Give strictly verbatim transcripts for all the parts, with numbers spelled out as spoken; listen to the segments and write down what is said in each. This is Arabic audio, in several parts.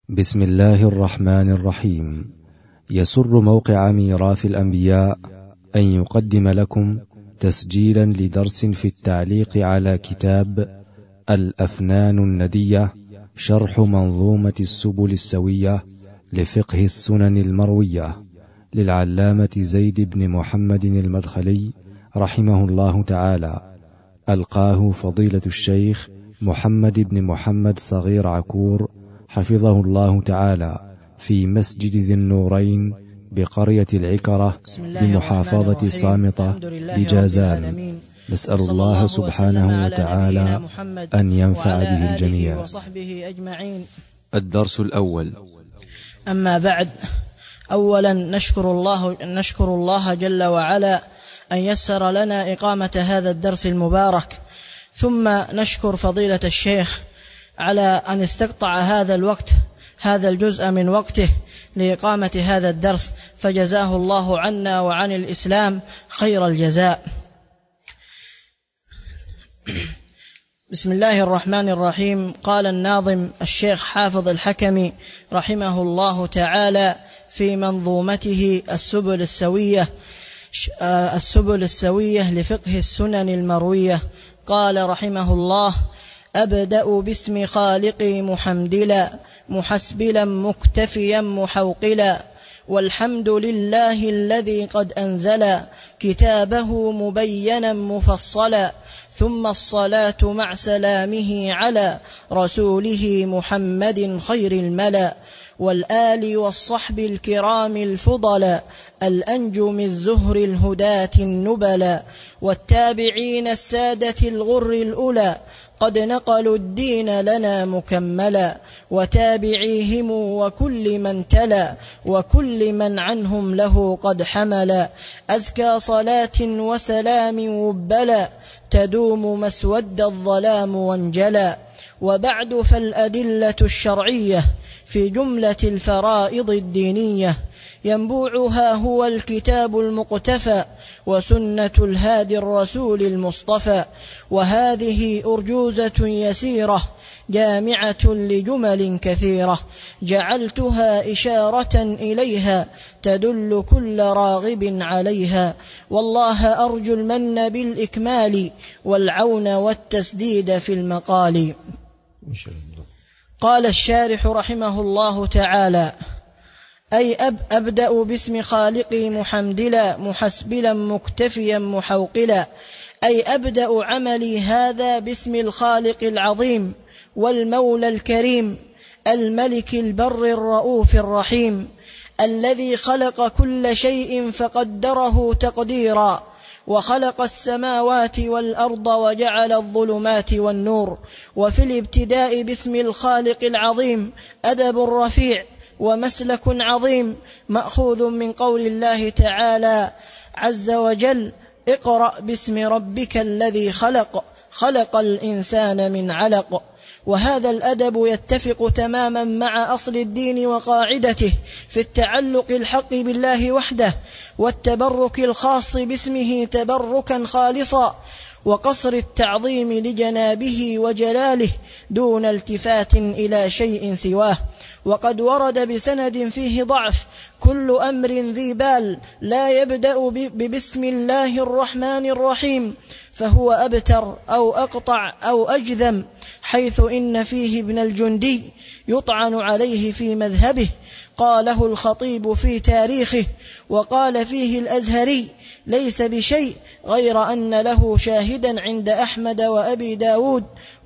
بسم الله الرحمن الرحيم. يسر موقع ميراث الأنبياء أن يقدم لكم تسجيلا لدرس في التعليق على كتاب الأفنان الندية شرح منظومة السبل السوية لفقه السنن المروية للعلامة زيد بن محمد المدخلي رحمه الله تعالى. ألقاه فضيلة الشيخ محمد بن محمد صغير عكور حفظه الله تعالى في مسجد ذي النورين بقرية العكرة بمحافظة صامتة بجازان. نسأل الله سبحانه وتعالى أن ينفع به الجميع. الدرس الأول. أما بعد، أولا نشكر الله, نشكر الله جل وعلا أن يسر لنا إقامة هذا الدرس المبارك، ثم نشكر فضيلة الشيخ على أن استقطع هذا الوقت هذا الجزء من وقته لإقامة هذا الدرس، فجزاه الله عنا وعن الإسلام خير الجزاء. بسم الله الرحمن الرحيم. قال الناظم الشيخ حافظ الحكمي رحمه الله تعالى في منظومته السبل السوية السبل السوية لفقه السنن المروية، قال رحمه الله: أبدأ باسم خالقي محمدلا محسبلا مكتفيا محوقلا، والحمد لله الذي قد أنزل كتابه مبينا مفصلا، ثم الصلاة مع سلامه على رسوله محمد خير الملا، والآل والصحب الكرام الفضلا الأنجم الزهر الهداة النبلا، والتابعين السادة الغر الأولى قد نقلوا الدين لنا مكملا، وتابعيهم وكل من تلا وكل من عنهم له قد حملا، أزكى صلاة وسلام وبلا تدوم مسود الظلام وانجلا. وبعد، فالأدلة الشرعية في جملة الفرائض الدينية ينبوعها هو الكتاب المقتفى وسنة الهادي الرسول المصطفى، وهذه أرجوزة يسيرة جامعة لجمل كثيرة، جعلتها إشارة إليها تدل كل راغب عليها، والله أرجو المن بالإكمال والعون والتسديد في المقال. قال الشارح رحمه الله تعالى: أي أب أبدأ باسم خالقي محمدلا محسبلا مكتفيا محوقلا، أي أبدأ عملي هذا باسم الخالق العظيم والمولى الكريم الملك البر الرؤوف الرحيم، الذي خلق كل شيء فقدره تقديرا، وخلق السماوات والأرض وجعل الظلمات والنور. وفي الابتداء باسم الخالق العظيم أدب رفيع ومسلك عظيم مأخوذ من قول الله تعالى عز وجل: اقرأ باسم ربك الذي خلق خلق الإنسان من علق. وهذا الأدب يتفق تماما مع أصل الدين وقاعدته في التعلق الحق بالله وحده، والتبرك الخاص باسمه تبركا خالصا، وقصر التعظيم لجنابه وجلاله دون التفات إلى شيء سواه. وقد ورد بسند فيه ضعف: كل أمر ذي بال لا يبدأ ببسم الله الرحمن الرحيم فهو أبتر أو أقطع أو أجذم، حيث إن فيه ابن الجندي يطعن عليه في مذهبه، قاله الخطيب في تاريخه، وقال فيه الأزهري: ليس بشيء غير أن له شاهدا عند أحمد وأبي داود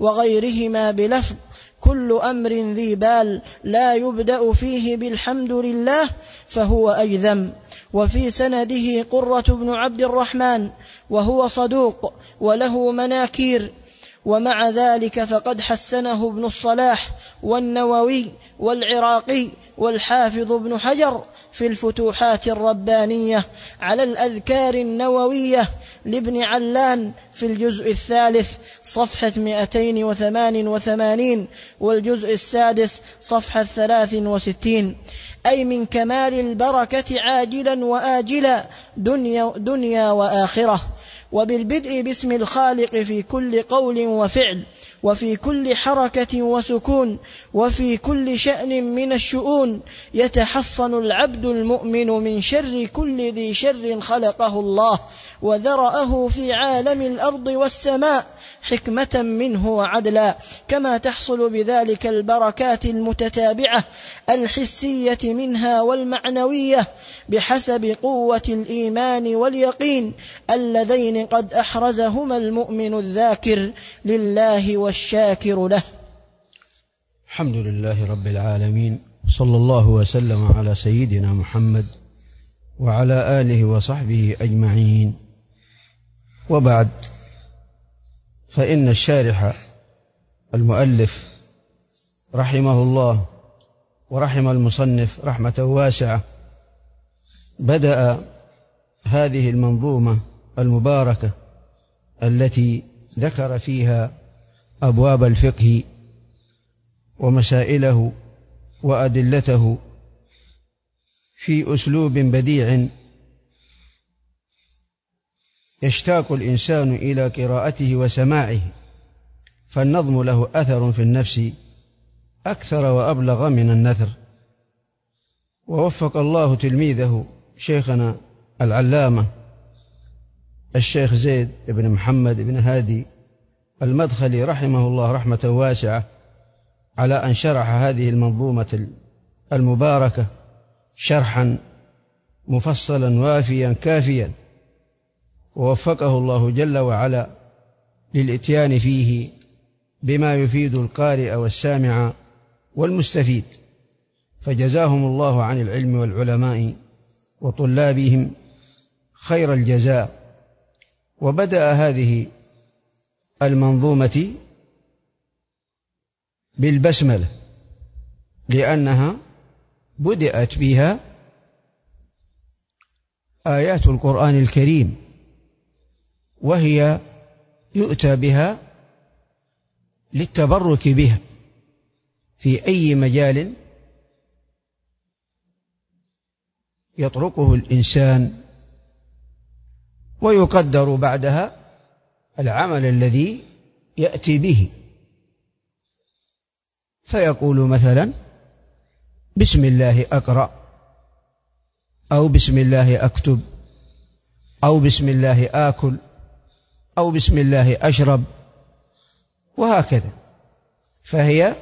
وغيرهما بلفظ: كل أمر ذي بال لا يبدأ فيه بالحمد لله فهو أجذم. وفي سنده قرة بن عبد الرحمن وهو صدوق وله مناكير، ومع ذلك فقد حسنه ابن الصلاح والنووي والعراقي والحافظ ابن حجر في الفتوحات الربانية على الأذكار النووية لابن علان في الجزء الثالث صفحة مئتين وثمان وثمانين والجزء السادس صفحة ثلاث وستين، أي من كمال البركة عاجلا وآجلا دنيا, دنيا وآخرة. وبالبدء باسم الخالق في كل قول وفعل وفي كل حركة وسكون وفي كل شأن من الشؤون يتحصن العبد المؤمن من شر كل ذي شر خلقه الله وذرأه في عالم الأرض والسماء حكمة منه وعدلا، كما تحصل بذلك البركات المتتابعة الحسية منها والمعنوية بحسب قوة الإيمان واليقين اللذين قد أحرزهما المؤمن الذاكر لله والشاكر له. الحمد لله رب العالمين، صلى الله وسلم على سيدنا محمد وعلى آله وصحبه أجمعين، وبعد، فإن الشارح المؤلف رحمه الله ورحم المصنف رحمة واسعة بدأ هذه المنظومة المباركة التي ذكر فيها أبواب الفقه ومسائله وأدلته في أسلوب بديع يشتاق الإنسان إلى قراءته وسماعه، فالنظم له أثر في النفس أكثر وأبلغ من النثر. ووفق الله تلميذه شيخنا العلامة الشيخ زيد بن محمد بن هادي المدخلي رحمه الله رحمة واسعة على أن شرح هذه المنظومة المباركة شرحا مفصلا وافيا كافيا، ووفقه الله جل وعلا للإتيان فيه بما يفيد القارئ والسامع والمستفيد، فجزاهم الله عن العلم والعلماء وطلابهم خير الجزاء. وبدأ هذه المنظومة بالبسملة لأنها بدأت بها آيات القرآن الكريم، وهي يؤتى بها للتبرك بها في أي مجال يطرقه الإنسان، ويقدر بعدها العمل الذي يأتي به، فيقول مثلا بسم الله أقرأ، أو بسم الله أكتب، أو بسم الله آكل، أو بسم الله أشرب، وهكذا. فهي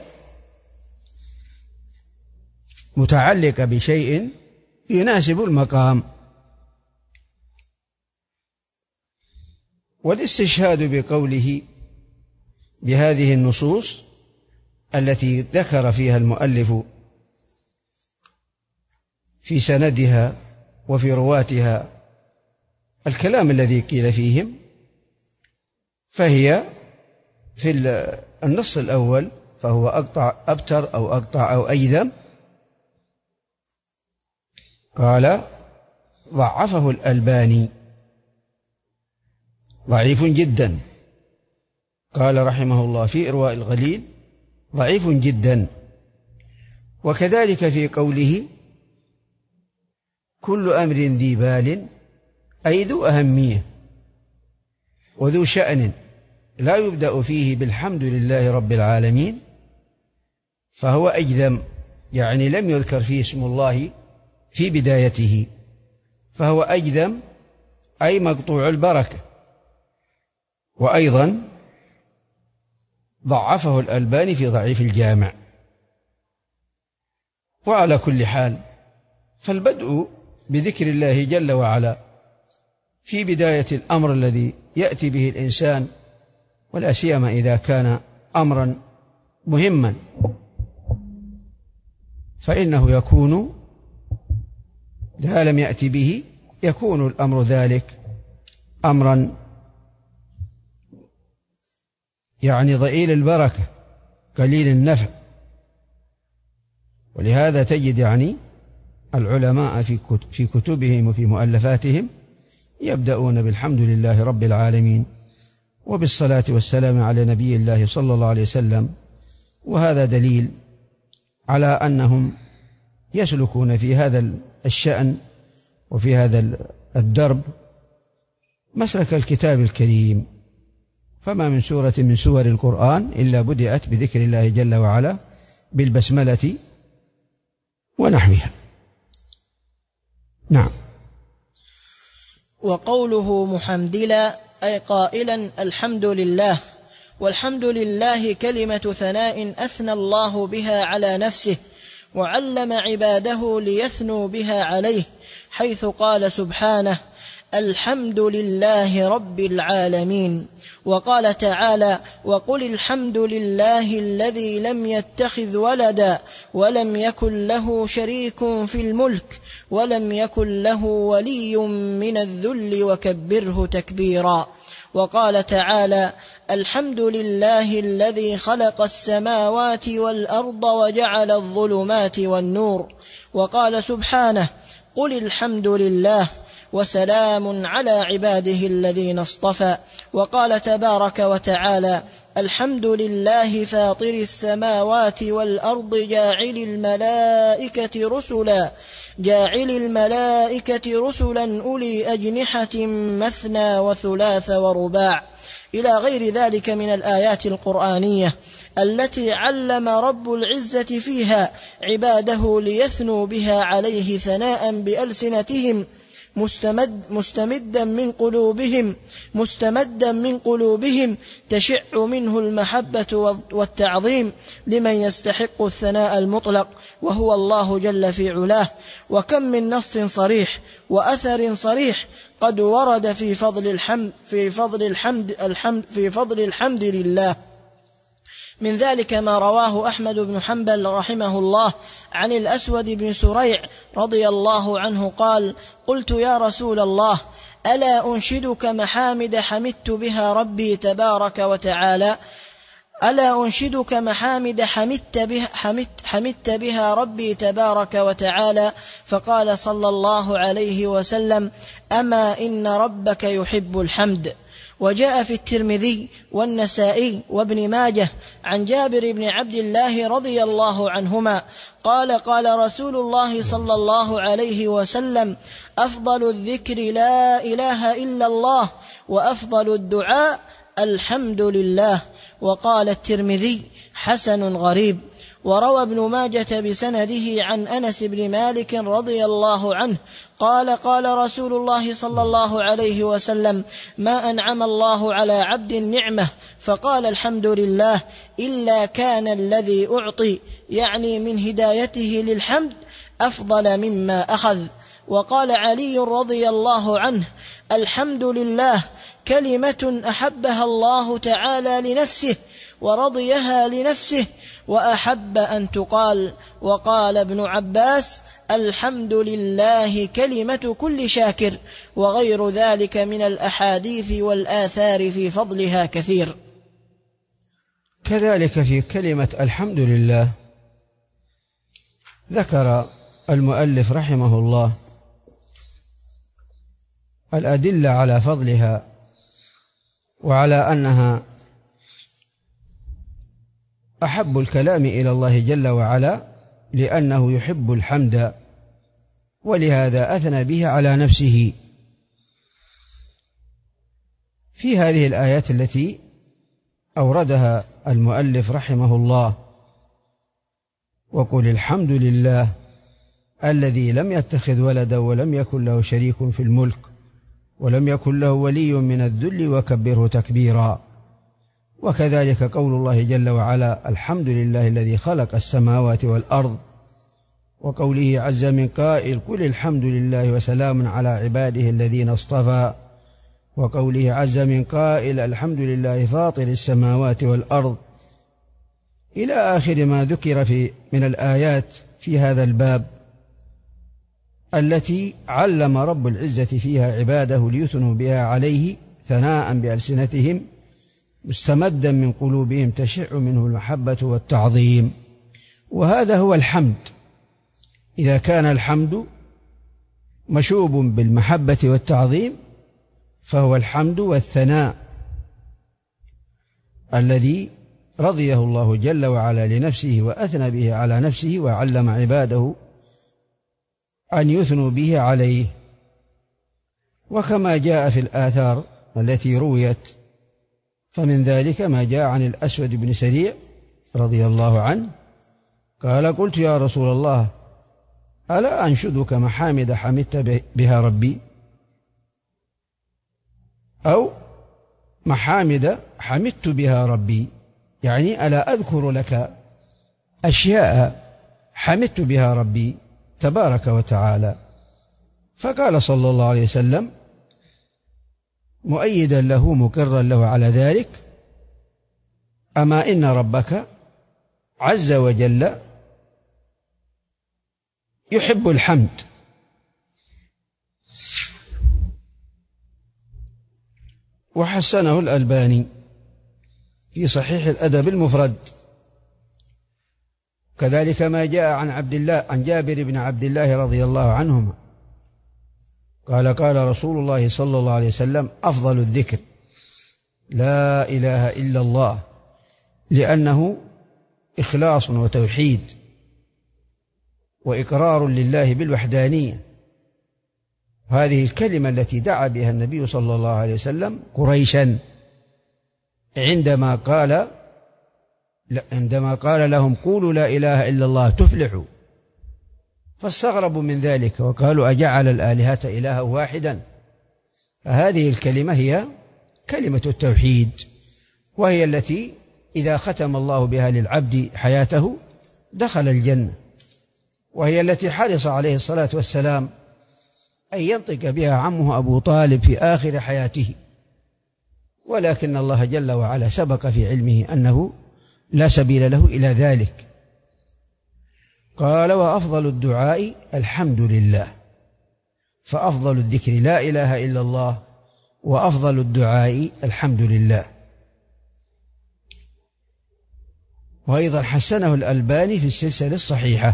متعلقة بشيء يناسب المقام. والاستشهاد بقوله بهذه النصوص التي ذكر فيها المؤلف في سندها وفي رواتها الكلام الذي قيل فيهم، فهي في النص الأول فهو أقطع أبتر أو أقطع أو أيذم، قال ضعفه الألباني ضعيف جدا، قال رحمه الله في إرواء الغليل ضعيف جدا. وكذلك في قوله كل أمر ذي بال أي ذو أهمية وذو شأن لا يبدأ فيه بالحمد لله رب العالمين، فهو أجذم، يعني لم يذكر فيه اسم الله في بدايته، فهو أجذم أي مقطوع البركة. وأيضا ضعفه الألباني في ضعيف الجامع. وعلى كل حال فالبدء بذكر الله جل وعلا في بداية الأمر الذي يأتي به الإنسان، ولا سيما إذا كان أمرا مهما، فإنه يكون إذا لم يأتي به يكون الأمر ذلك أمرا يعني ضئيل البركة قليل النفع. ولهذا تجد يعني العلماء في كتبهم وفي مؤلفاتهم يبدأون بالحمد لله رب العالمين وبالصلاة والسلام على نبي الله صلى الله عليه وسلم، وهذا دليل على أنهم يسلكون في هذا الشأن وفي هذا الدرب مسلك الكتاب الكريم فما من سورة من سور القرآن إلا بدأت بذكر الله جل وعلا بالبسملة ونحوها. نعم. وقوله محمدلا أي قائلا الحمد لله، والحمد لله كلمة ثناء أثنى الله بها على نفسه وعلم عباده ليثنوا بها عليه، حيث قال سبحانه الحمد لله رب العالمين. وقال تعالى وقل الحمد لله الذي لم يتخذ ولدا ولم يكن له شريك في الملك ولم يكن له ولي من الذل وكبره تكبيرا. وقال تعالى الحمد لله الذي خلق السماوات والأرض وجعل الظلمات والنور. وقال سبحانه قل الحمد لله وسلام على عباده الذين اصطفى. وقال تبارك وتعالى الحمد لله فاطر السماوات والأرض جاعل الملائكة رسلا جاعل الملائكة رسلا أولي أجنحة مثنى وثلاث ورباع، إلى غير ذلك من الآيات القرآنية التي علم رب العزة فيها عباده ليثنوا بها عليه ثناء بألسنتهم مستمد مستمدا من قلوبهم مستمدا من قلوبهم تشع منه المحبة والتعظيم لمن يستحق الثناء المطلق وهو الله جل في علاه. وكم من نص صريح وأثر صريح قد ورد في فضل الحمد في فضل الحمد الحمد في فضل الحمد لله. من ذلك ما رواه أحمد بن حنبل رحمه الله عن الأسود بن سريع رضي الله عنه قال قلت يا رسول الله ألا أنشدك محامد حمدت بها ربي تبارك وتعالى ألا أنشدك محامد حمدت بها, حمدت حمدت بها ربي تبارك وتعالى؟ فقال صلى الله عليه وسلم أما إن ربك يحب الحمد. وجاء في الترمذي والنسائي وابن ماجه عن جابر بن عبد الله رضي الله عنهما قال قال رسول الله صلى الله عليه وسلم أفضل الذكر لا إله إلا الله وأفضل الدعاء الحمد لله. وقال الترمذي حسن غريب. وروى ابن ماجة بسنده عن أنس بن مالك رضي الله عنه قال قال رسول الله صلى الله عليه وسلم ما أنعم الله على عبد النعمة فقال الحمد لله إلا كان الذي أعطي يعني من هدايته للحمد أفضل مما أخذ. وقال علي رضي الله عنه الحمد لله كلمة أحبها الله تعالى لنفسه ورضيها لنفسه وأحب أن تقال. وقال ابن عباس الحمد لله كلمة كل شاكر. وغير ذلك من الأحاديث والآثار في فضلها كثير. كذلك في كلمة الحمد لله ذكر المؤلف رحمه الله الأدلة على فضلها وعلى أنها أحب الكلام إلى الله جل وعلا لأنه يحب الحمد، ولهذا أثنى به على نفسه في هذه الآيات التي أوردها المؤلف رحمه الله. وقل الحمد لله الذي لم يتخذ ولدا ولم يكن له شريك في الملك ولم يكن له ولي من الذل وكبره تكبيرا. وكذلك قول الله جل وعلا الحمد لله الذي خلق السماوات والأرض، وقوله عز من قائل قل الحمد لله وسلام على عباده الذين اصطفى، وقوله عز من قائل الحمد لله فاطر السماوات والأرض، إلى آخر ما ذكر في من الآيات في هذا الباب التي علم رب العزة فيها عباده ليثنوا بها عليه ثناء بألسنتهم مستمدا من قلوبهم تشع منه المحبة والتعظيم. وهذا هو الحمد. إذا كان الحمد مشوب بالمحبة والتعظيم فهو الحمد والثناء الذي رضيه الله جل وعلا لنفسه وأثنى به على نفسه وعلم عباده أن يثنوا به عليه. وكما جاء في الآثار التي رويت فمن ذلك ما جاء عن الأسود بن سريع رضي الله عنه قال قلت يا رسول الله ألا أنشدك محامد حمدت بها ربي أو محامد حمدت بها ربي، يعني ألا أذكر لك أشياء حمدت بها ربي تبارك وتعالى؟ فقال صلى الله عليه وسلم مؤيدا له مقرا له على ذلك: أما إن ربك عز وجل يحب الحمد. وحسنه الألباني في صحيح الأدب المفرد. كذلك ما جاء عن عبد الله عن جابر بن عبد الله رضي الله عنهما قال قال رسول الله صلى الله عليه وسلم: أفضل الذكر لا إله إلا الله، لأنه إخلاص وتوحيد وإقرار لله بالوحدانية. هذه الكلمة التي دعا بها النبي صلى الله عليه وسلم قريشا عندما قال عندما قال لهم: قولوا لا إله إلا الله تفلحوا، فاستغربوا من ذلك وقالوا: أجعل الآلهة إلها واحدا؟ فهذه الكلمة هي كلمة التوحيد، وهي التي إذا ختم الله بها للعبد حياته دخل الجنة، وهي التي حرص عليه الصلاة والسلام أن ينطق بها عمه أبو طالب في آخر حياته، ولكن الله جل وعلا سبق في علمه أنه لا سبيل له إلى ذلك. قال: وأفضل الدعاء الحمد لله، فأفضل الذكر لا إله إلا الله، وأفضل الدعاء الحمد لله. وأيضا حسنه الألباني في السلسلة الصحيحة.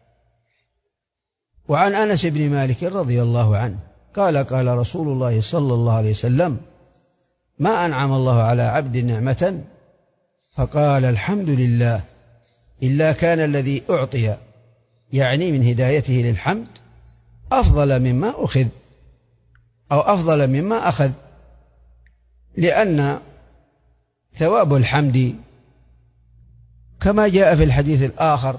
وعن أنس بن مالك رضي الله عنه قال قال رسول الله صلى الله عليه وسلم: ما أنعم الله على عبد نعمة فقال الحمد لله إلا كان الذي أعطي، يعني من هدايته للحمد، أفضل مما أخذ أو أفضل مما أخذ، لأن ثواب الحمد كما جاء في الحديث الآخر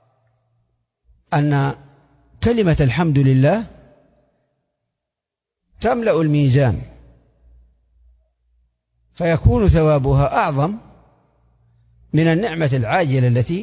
أن كلمة الحمد لله تملأ الميزان، فيكون ثوابها أعظم من النعمة العاجلة التي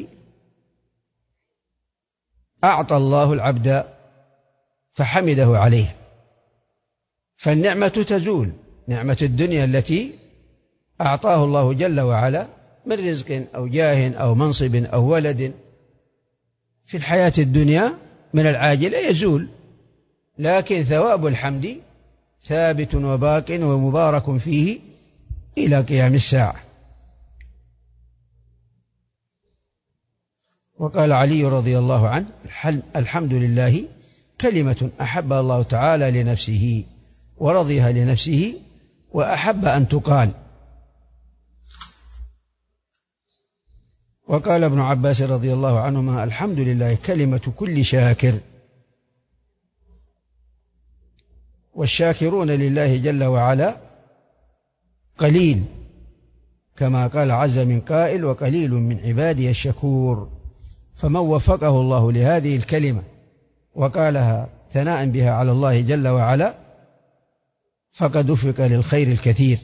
أعطى الله العبد فحمده عليها. فالنعمة تزول، نعمة الدنيا التي أعطاه الله جل وعلا من رزق أو جاه أو منصب أو ولد في الحياة الدنيا من العاجلة يزول، لكن ثواب الحمد ثابت وباق ومبارك فيه إلى قيام الساعة. وقال علي رضي الله عنه: الحمد لله كلمة أحبها الله تعالى لنفسه ورضيها لنفسه وأحب أن تقال. وقال ابن عباس رضي الله عنهما: الحمد لله كلمة كل شاكر. والشاكرون لله جل وعلا قليل، كما قال عز من قائل: وقليل من عبادي الشكور. فمن وفقه الله لهذه الكلمة وقالها ثناء بها على الله جل وعلا فقد وفق للخير الكثير.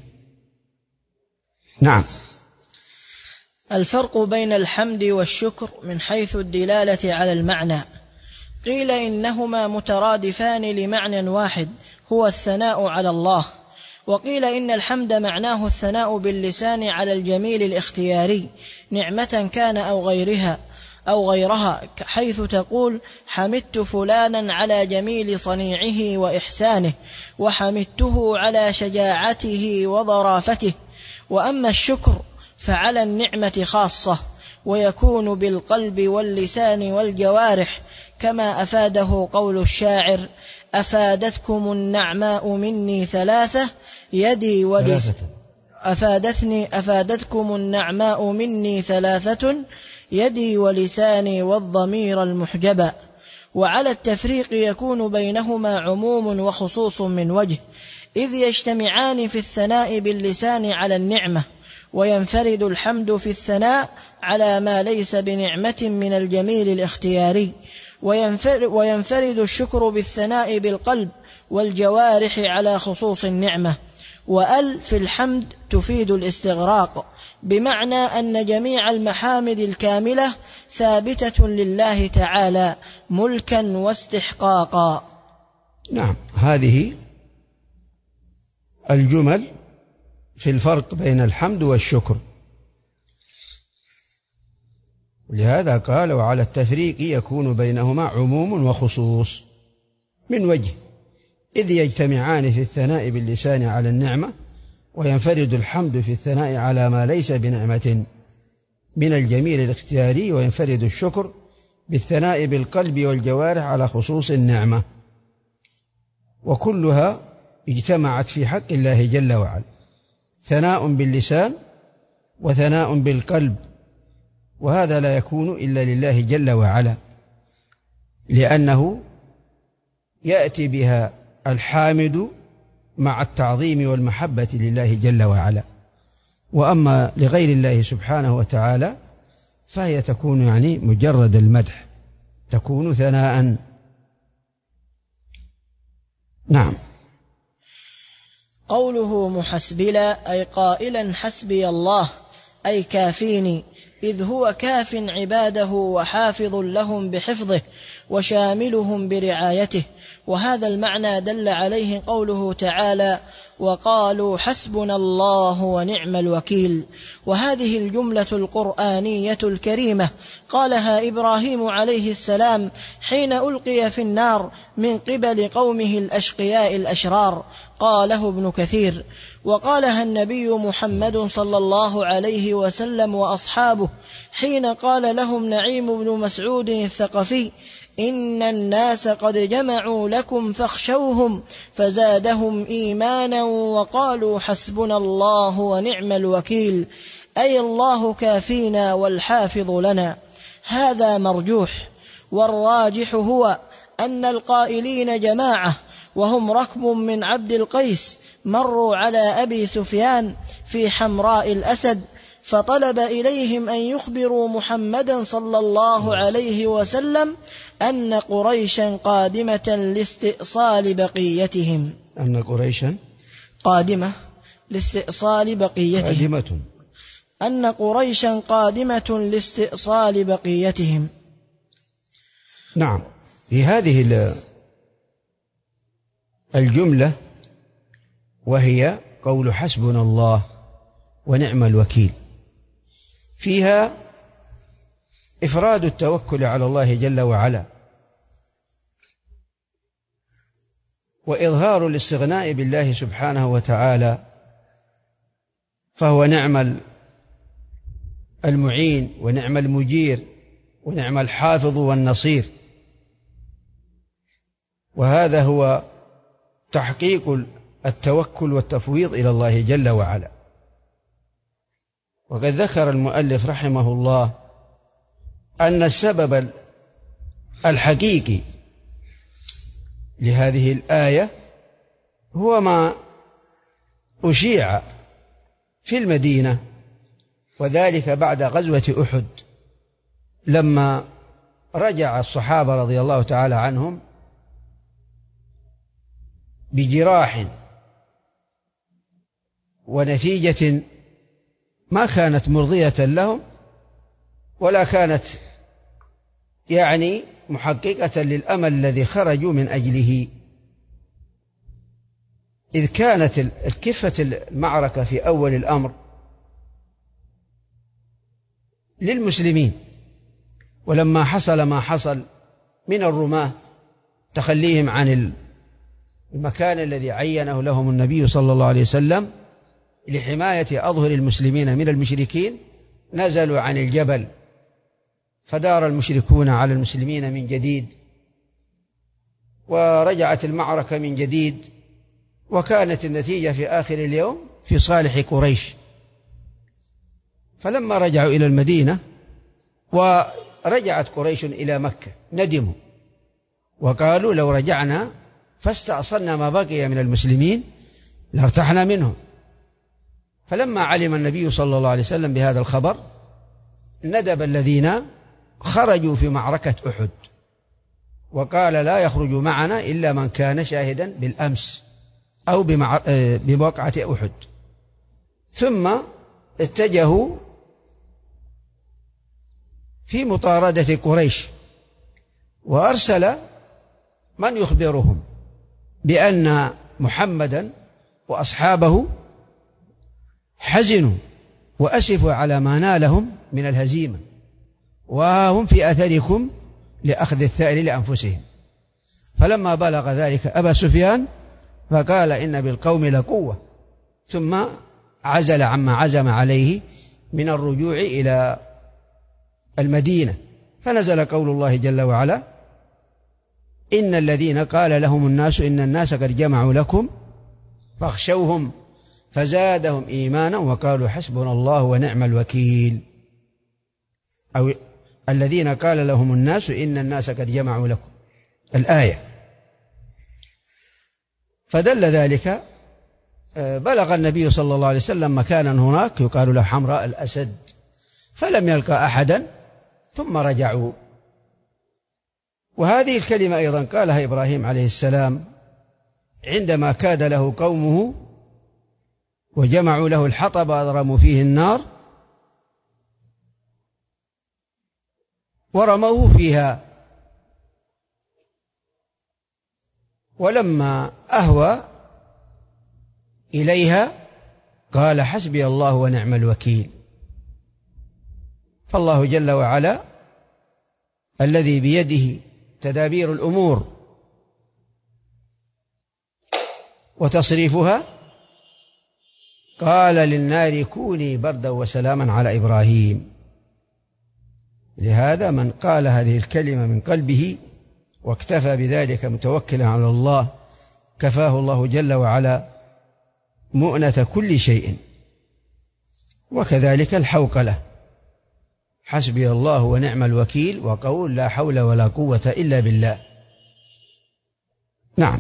نعم. الفرق بين الحمد والشكر من حيث الدلالة على المعنى. قيل إنهما مترادفان لمعنى واحد هو الثناء على الله، وقيل إن الحمد معناه الثناء باللسان على الجميل الاختياري نعمة كان أو غيرها أو غيرها، حيث تقول: حمدت فلانا على جميل صنيعه وإحسانه، وحمدته على شجاعته وظرافته. وأما الشكر فعلى النعمة خاصة، ويكون بالقلب واللسان والجوارح، كما أفاده قول الشاعر: أفادتكم النعماء مني ثلاثة يدي ولس أفادتني أفادتكم النعماء مني ثلاثة يدي ولساني والضمير المحجبا. وعلى التفريق يكون بينهما عموم وخصوص من وجه، إذ يجتمعان في الثناء باللسان على النعمة، وينفرد الحمد في الثناء على ما ليس بنعمة من الجميل الاختياري، وينفرد الشكر بالثناء بالقلب والجوارح على خصوص النعمة. وأل في الحمد تفيد الاستغراق، بمعنى أن جميع المحامد الكاملة ثابتة لله تعالى ملكا واستحقاقا. نعم، هذه الجمل في الفرق بين الحمد والشكر. لهذا قال: وعلى التفريق يكون بينهما عموم وخصوص من وجه، إذ يجتمعان في الثناء باللسان على النعمة، وينفرد الحمد في الثناء على ما ليس بنعمة من الجميل الاختياري، وينفرد الشكر بالثناء بالقلب والجوارح على خصوص النعمة، وكلها اجتمعت في حق الله جل وعلا، ثناء باللسان وثناء بالقلب، وهذا لا يكون إلا لله جل وعلا، لأنه يأتي بها الحامد مع التعظيم والمحبة لله جل وعلا. وأما لغير الله سبحانه وتعالى فهي تكون يعني مجرد المدح، تكون ثناء. نعم. قوله محسبلا أي قائلا حسبي الله، أي كافيني، إذ هو كاف عباده وحافظ لهم بحفظه وشاملهم برعايته. وهذا المعنى دل عليه قوله تعالى: وقالوا حسبنا الله ونعم الوكيل. وهذه الجملة القرآنية الكريمة قالها إبراهيم عليه السلام حين ألقي في النار من قبل قومه الأشقياء الأشرار، قاله ابن كثير. وقالها النبي محمد صلى الله عليه وسلم وأصحابه حين قال لهم نعيم بن مسعود الثقفي: إن الناس قد جمعوا لكم فاخشوهم، فزادهم إيمانا وقالوا حسبنا الله ونعم الوكيل، أي الله كافينا والحافظ لنا. هذا مرجوح، والراجح هو أن القائلين جماعة، وهم ركب من عبد القيس، مروا على أبي سفيان في حمراء الأسد، فطلب إليهم أن يخبروا محمدا صلى الله عليه وسلم أن قريشا قادمة لاستئصال بقيتهم. أن قريشا قادمة لاستئصال بقيتهم قادمة أن قريشا قادمة لاستئصال بقيتهم. نعم. في هذه الجملة وهي قول حسبنا الله ونعم الوكيل، فيها إفراد التوكل على الله جل وعلا، وإظهار الاستغناء بالله سبحانه وتعالى، فهو نعم المعين ونعم المجير ونعم الحافظ والنصير. وهذا هو تحقيق التوكل والتفويض إلى الله جل وعلا. وقد ذكر المؤلف رحمه الله أن السبب الحقيقي لهذه الآية هو ما أشيع في المدينة، وذلك بعد غزوة أحد، لما رجع الصحابة رضي الله تعالى عنهم بجراح ونتيجة ما كانت مرضية لهم ولا كانت يعني محققة للأمل الذي خرجوا من أجله، إذ كانت الكفة المعركة في أول الأمر للمسلمين، ولما حصل ما حصل من الرماة تخليهم عن المكان الذي عينه لهم النبي صلى الله عليه وسلم لحماية أظهر المسلمين من المشركين، نزلوا عن الجبل، فدار المشركون على المسلمين من جديد، ورجعت المعركة من جديد، وكانت النتيجة في آخر اليوم في صالح قريش. فلما رجعوا إلى المدينة ورجعت قريش إلى مكة ندموا وقالوا لو رجعنا فاستأصلنا ما بقي من المسلمين لارتحنا منهم، فلما علم النبي صلى الله عليه وسلم بهذا الخبر ندب الذين خرجوا في معركة أحد وقال لا يخرج معنا إلا من كان شاهدا بالأمس أو بموقعة أحد، ثم اتجهوا في مطاردة قريش، وأرسل من يخبرهم بأن محمدا وأصحابه حزنوا وأسفوا على ما نالهم من الهزيمة، وهم في أثركم لأخذ الثأر لأنفسهم. فلما بلغ ذلك أبا سفيان فقال إن بالقوم لقوة، ثم عزل عما عزم عليه من الرجوع إلى المدينة. فنزل قول الله جل وعلا إن الذين قال لهم الناس إن الناس قد جمعوا لكم فاخشوهم فزادهم إيمانا وقالوا حسبنا الله ونعم الوكيل، أو الذين قال لهم الناس إن الناس قد جمعوا لكم الآية. فدل ذلك بلغ النبي صلى الله عليه وسلم مكانا هناك يقال له حمراء الأسد، فلم يلقى أحدا ثم رجعوا. وهذه الكلمة أيضا قالها إبراهيم عليه السلام عندما كاد له قومه وجمعوا له الحطب أضرموا فيه النار ورموه فيها، ولما أهوى إليها قال حسبي الله ونعم الوكيل. فالله جل وعلا الذي بيده تدابير الأمور وتصريفها قال للنار كوني بردا وسلاما على إبراهيم. لهذا من قال هذه الكلمة من قلبه واكتفى بذلك متوكلا على الله كفاه الله جل وعلا مؤنة كل شيء. وكذلك الحوقلة حسبي الله ونعم الوكيل وقول لا حول ولا قوة إلا بالله. نعم.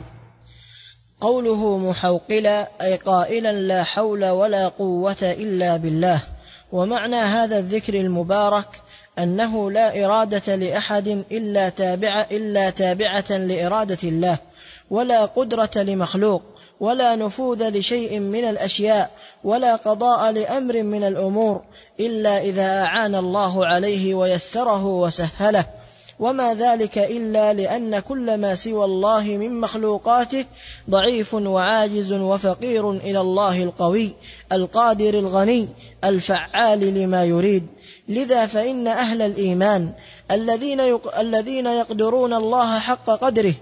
قوله محوقلا أي قائلا لا حول ولا قوة إلا بالله. ومعنى هذا الذكر المبارك أنه لا إرادة لأحد إلا تابعة, إلا تابعة لإرادة الله، ولا قدرة لمخلوق، ولا نفوذ لشيء من الأشياء، ولا قضاء لأمر من الأمور إلا إذا أعان الله عليه ويسره وسهله، وما ذلك إلا لأن كل ما سوى الله من مخلوقاته ضعيف وعاجز وفقير إلى الله القوي القادر الغني الفعال لما يريد. لذا فإن أهل الإيمان الذين الذين يقدرون الله حق قدره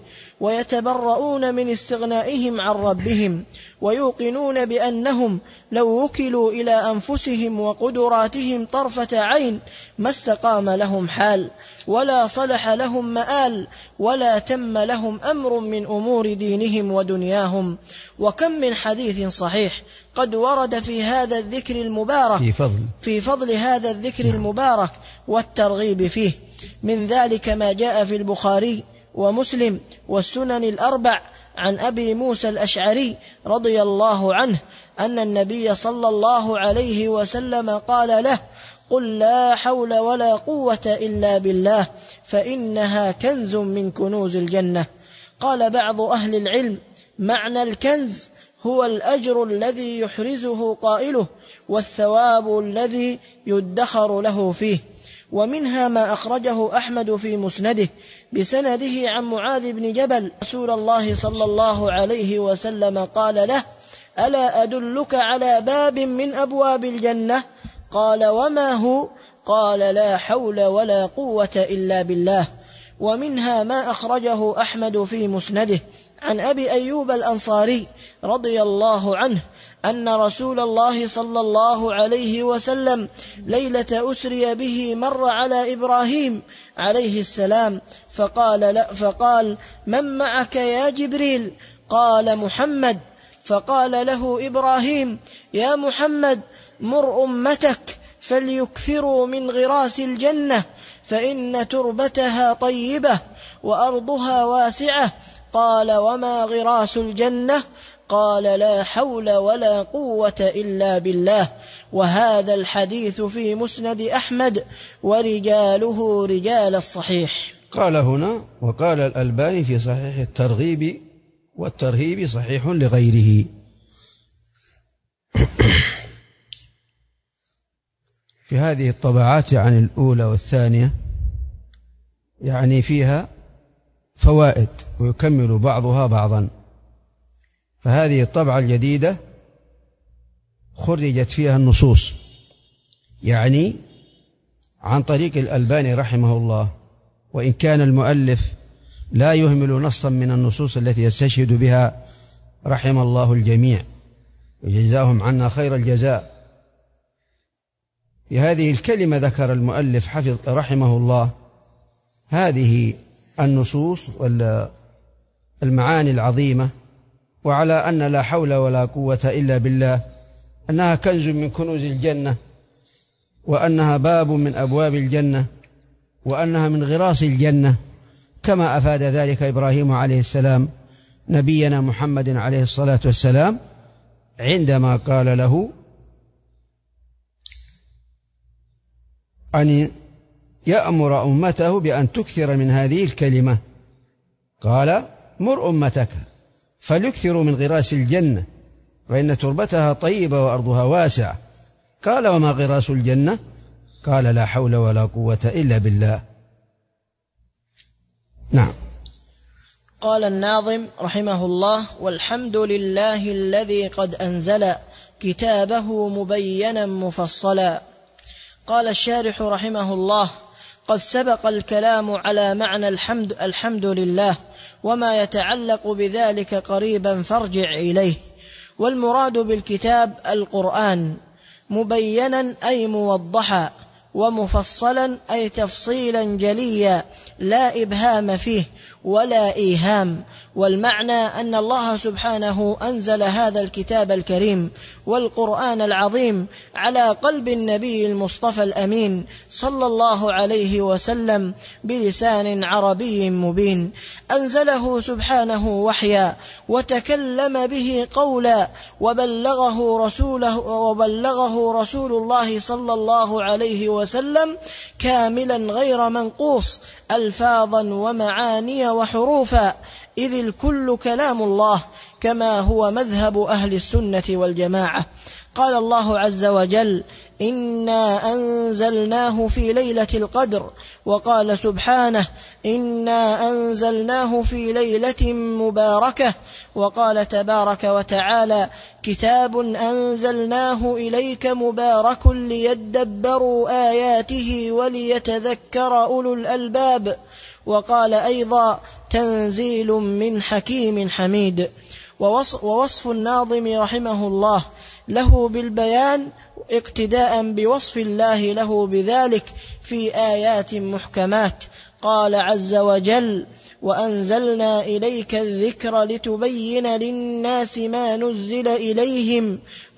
ويتبرؤون من استغنائهم عن ربهم ويوقنون بأنهم لو وكلوا إلى أنفسهم وقدراتهم طرفة عين ما استقام لهم حال ولا صلح لهم مآل ولا تم لهم أمر من أمور دينهم ودنياهم. وكم من حديث صحيح قد ورد في هذا الذكر المبارك في فضل, في فضل هذا الذكر المبارك والترغيب فيه. من ذلك ما جاء في البخاري ومسلم والسنن الأربع عن أبي موسى الأشعري رضي الله عنه أن النبي صلى الله عليه وسلم قال له قل لا حول ولا قوة إلا بالله فإنها كنز من كنوز الجنة. قال بعض أهل العلم معنى الكنز هو الأجر الذي يحرزه قائله والثواب الذي يدخر له فيه. ومنها ما أخرجه أحمد في مسنده بسنده عن معاذ بن جبل رسول الله صلى الله عليه وسلم قال له ألا أدلك على باب من أبواب الجنة؟ قال وما هو؟ قال لا حول ولا قوة إلا بالله. ومنها ما أخرجه أحمد في مسنده عن أبي أيوب الأنصاري رضي الله عنه أن رسول الله صلى الله عليه وسلم ليلة أسري به مر على إبراهيم عليه السلام فقال, فقال من معك يا جبريل؟ قال محمد. فقال له إبراهيم يا محمد مر أمتك فليكثروا من غراس الجنة فإن تربتها طيبة وأرضها واسعة. قال وما غراس الجنة؟ قال لا حول ولا قوة إلا بالله. وهذا الحديث في مسند أحمد ورجاله رجال الصحيح. قال هنا وقال الألباني في صحيح الترغيب والترهيب صحيح لغيره. في هذه الطبعات عن الأولى والثانية يعني فيها فوائد ويكمل بعضها بعضا. فهذه الطبعة الجديدة خرجت فيها النصوص يعني عن طريق الألباني رحمه الله، وإن كان المؤلف لا يهمل نصا من النصوص التي يستشهد بها رحم الله الجميع وجزاهم عنا خير الجزاء. في هذه الكلمة ذكر المؤلف حفظ رحمه الله هذه النصوص والمعاني العظيمة، وعلى أن لا حول ولا قوة إلا بالله أنها كنز من كنوز الجنة، وأنها باب من أبواب الجنة، وأنها من غراس الجنة، كما أفاد ذلك إبراهيم عليه السلام نبينا محمد عليه الصلاة والسلام عندما قال له أن يأمر أمته بأن تكثر من هذه الكلمة. قال مر أمتك فليكثروا من غراس الجنة وإن تربتها طيبة وأرضها واسعة. قال وما غراس الجنة؟ قال لا حول ولا قوة إلا بالله. نعم. قال الناظم رحمه الله: والحمد لله الذي قد أنزل كتابه مبينا مفصلا. قال الشارح رحمه الله: قد سبق الكلام على معنى الحمد الحمد لله وما يتعلق بذلك قريبا فارجع إليه. والمراد بالكتاب القرآن، مبينا أي موضحا، ومفصلا أي تفصيلا جليا لا إبهام فيه ولا إيهام. والمعنى أن الله سبحانه أنزل هذا الكتاب الكريم والقرآن العظيم على قلب النبي المصطفى الأمين صلى الله عليه وسلم بلسان عربي مبين، أنزله سبحانه وحيا وتكلم به قولا، وبلغه رسوله وبلغه رسول الله صلى الله عليه وسلم كاملا غير منقوص ألفاظا ومعاني وحروفا، إذ الكل كلام الله كما هو مذهب أهل السنة والجماعة. قال الله عز وجل: إنا أنزلناه في ليلة القدر. وقال سبحانه: إنا أنزلناه في ليلة مباركة. وقال تبارك وتعالى: كتاب أنزلناه إليك مبارك ليدبروا آياته وليتذكر أولو الألباب. وقال أيضا: تنزيل من حكيم حميد. ووصف الناظم رحمه الله له بالبيان اقتداء بوصف الله له بذلك في آيات محكمات. قال عز وجل: وأنزلنا إليك الذكر لتبين للناس ما نزل إليهم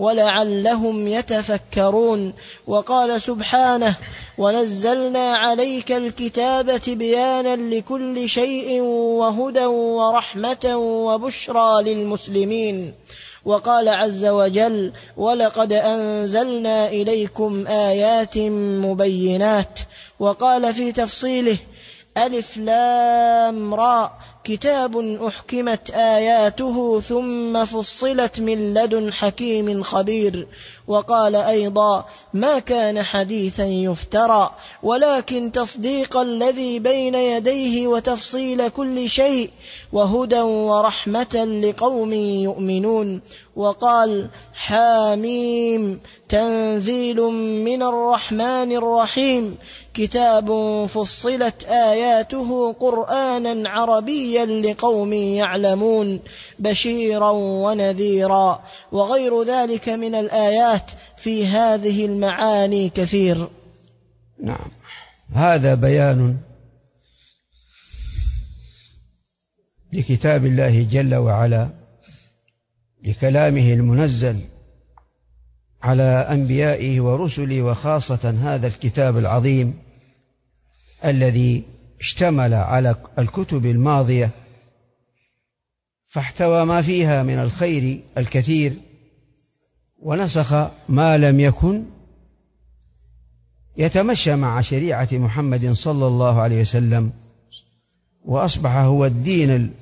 ولعلهم يتفكرون. وقال سبحانه: ونزلنا عليك الكتاب تبيانا لكل شيء وهدى ورحمة وبشرى للمسلمين. وقال عز وجل: ولقد أنزلنا إليكم آيات مبينات. وقال في تفصيله: ألف لام را كتاب أحكمت آياته ثم فصلت من لدن حكيم خبير. وقال أيضا: ما كان حديثا يفترى ولكن تصديق الذي بين يديه وتفصيل كل شيء وهدى ورحمة لقوم يؤمنون. وقال: حاميم تنزيل من الرحمن الرحيم، كتاب فصلت آياته قرآنا عربيا لقوم يعلمون، بشيرا ونذيرا. وغير ذلك من الآيات في هذه المعاني كثير. نعم. هذا بيان لكتاب الله جل وعلا، لكلامه المنزل على أنبيائه ورسله، وخاصة هذا الكتاب العظيم الذي اشتمل على الكتب الماضية، فاحتوى ما فيها من الخير الكثير، ونسخ ما لم يكن يتمشى مع شريعة محمد صلى الله عليه وسلم، وأصبح هو الدين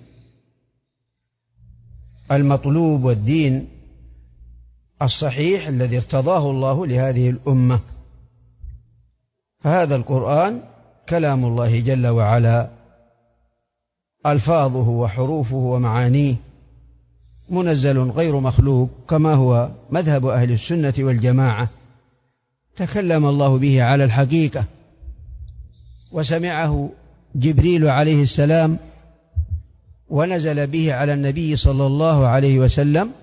المطلوب والدين الصحيح الذي ارتضاه الله لهذه الأمة. فهذا القرآن كلام الله جل وعلا، ألفاظه وحروفه ومعانيه منزل غير مخلوق، كما هو مذهب أهل السنة والجماعة. تكلم الله به على الحقيقة، وسمعه جبريل عليه السلام، ونزل به على النبي صلى الله عليه وسلم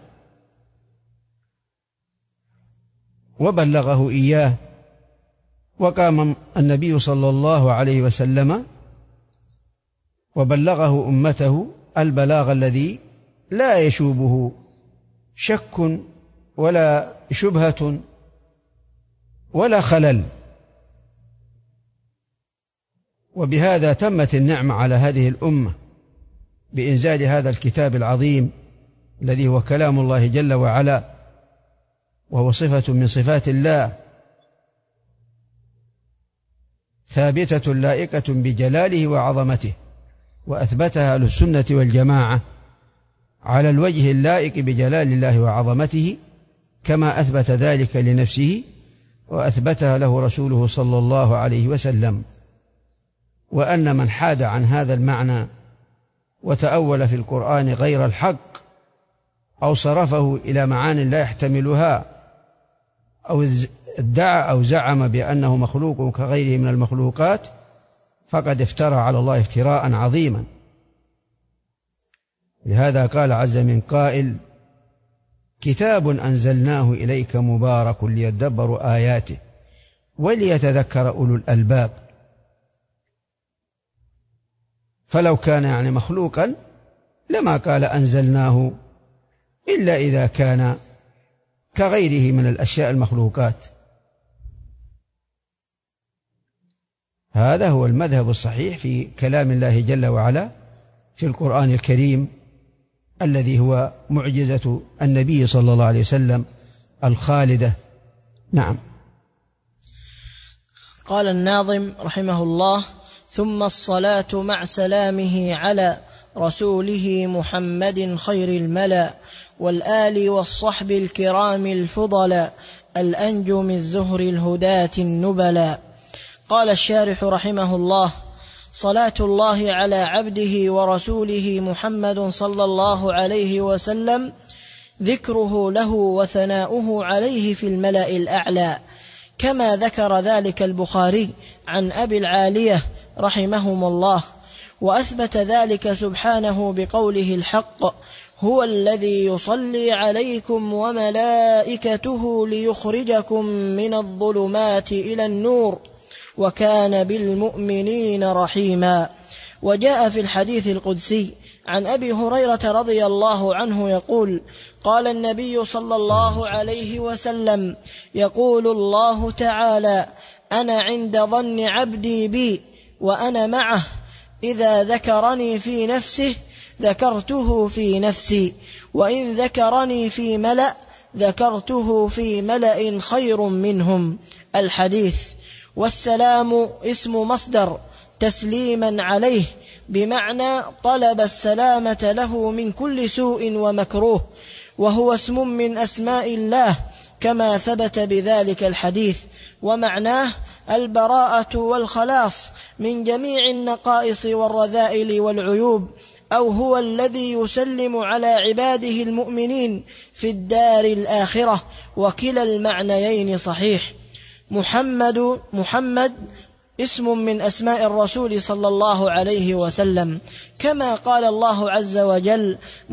وبلغه إياه، وقام النبي صلى الله عليه وسلم وبلغه أمته البلاغ الذي لا يشوبه شك ولا شبهة ولا خلل. وبهذا تمت النعمة على هذه الأمة بإنزال هذا الكتاب العظيم الذي هو كلام الله جل وعلا، وهو صفة من صفات الله ثابتة لائقة بجلاله وعظمته، وأثبتها أهل السنة والجماعة على الوجه اللائق بجلال الله وعظمته، كما أثبت ذلك لنفسه وأثبتها له رسوله صلى الله عليه وسلم. وأن من حاد عن هذا المعنى وتأول في القرآن غير الحق، أو صرفه إلى معان لا يحتملها، أو ادعى أو زعم بأنه مخلوق كغيره من المخلوقات، فقد افترى على الله افتراء عظيما. لهذا قال عز من قائل: كتاب أنزلناه إليك مبارك ليدبروا آياته وليتذكر أولو الألباب. فلو كان يعني مخلوقا لما قال أنزلناه إلا إذا كان كغيره من الأشياء المخلوقات. هذا هو المذهب الصحيح في كلام الله جل وعلا في القرآن الكريم، الذي هو معجزة النبي صلى الله عليه وسلم الخالدة. نعم. قال الناظم رحمه الله: ثم الصلاة مع سلامه على رسوله محمد خير الملا، والآل والصحب الكرام الفضلا، الأنجم الزهر الهداة النبلا. قال الشارح رحمه الله: صلاة الله على عبده ورسوله محمد صلى الله عليه وسلم ذكره له وثناؤه عليه في الملأ الأعلى، كما ذكر ذلك البخاري عن أبي العالية رحمهم الله، وأثبت ذلك سبحانه بقوله الحق: هو الذي يصلي عليكم وملائكته ليخرجكم من الظلمات إلى النور وكان بالمؤمنين رحيما. وجاء في الحديث القدسي عن أبي هريرة رضي الله عنه يقول: قال النبي صلى الله عليه وسلم: يقول الله تعالى: أنا عند ظن عبدي بي وأنا معه، إذا ذكرني في نفسه ذكرته في نفسي، وإن ذكرني في ملأ ذكرته في ملأ خير منهم. الحديث. والسلام اسم مصدر تسليما عليه، بمعنى طلب السلامة له من كل سوء ومكروه، وهو اسم من أسماء الله كما ثبت بذلك الحديث، ومعناه البراءة والخلاص من جميع النقائص والرذائل والعيوب، أو هو الذي يسلم على عباده المؤمنين في الدار الآخرة، وكلا المعنيين صحيح. محمد محمد اسم من أسماء الرسول صلى الله عليه وسلم، كما قال الله عز وجل: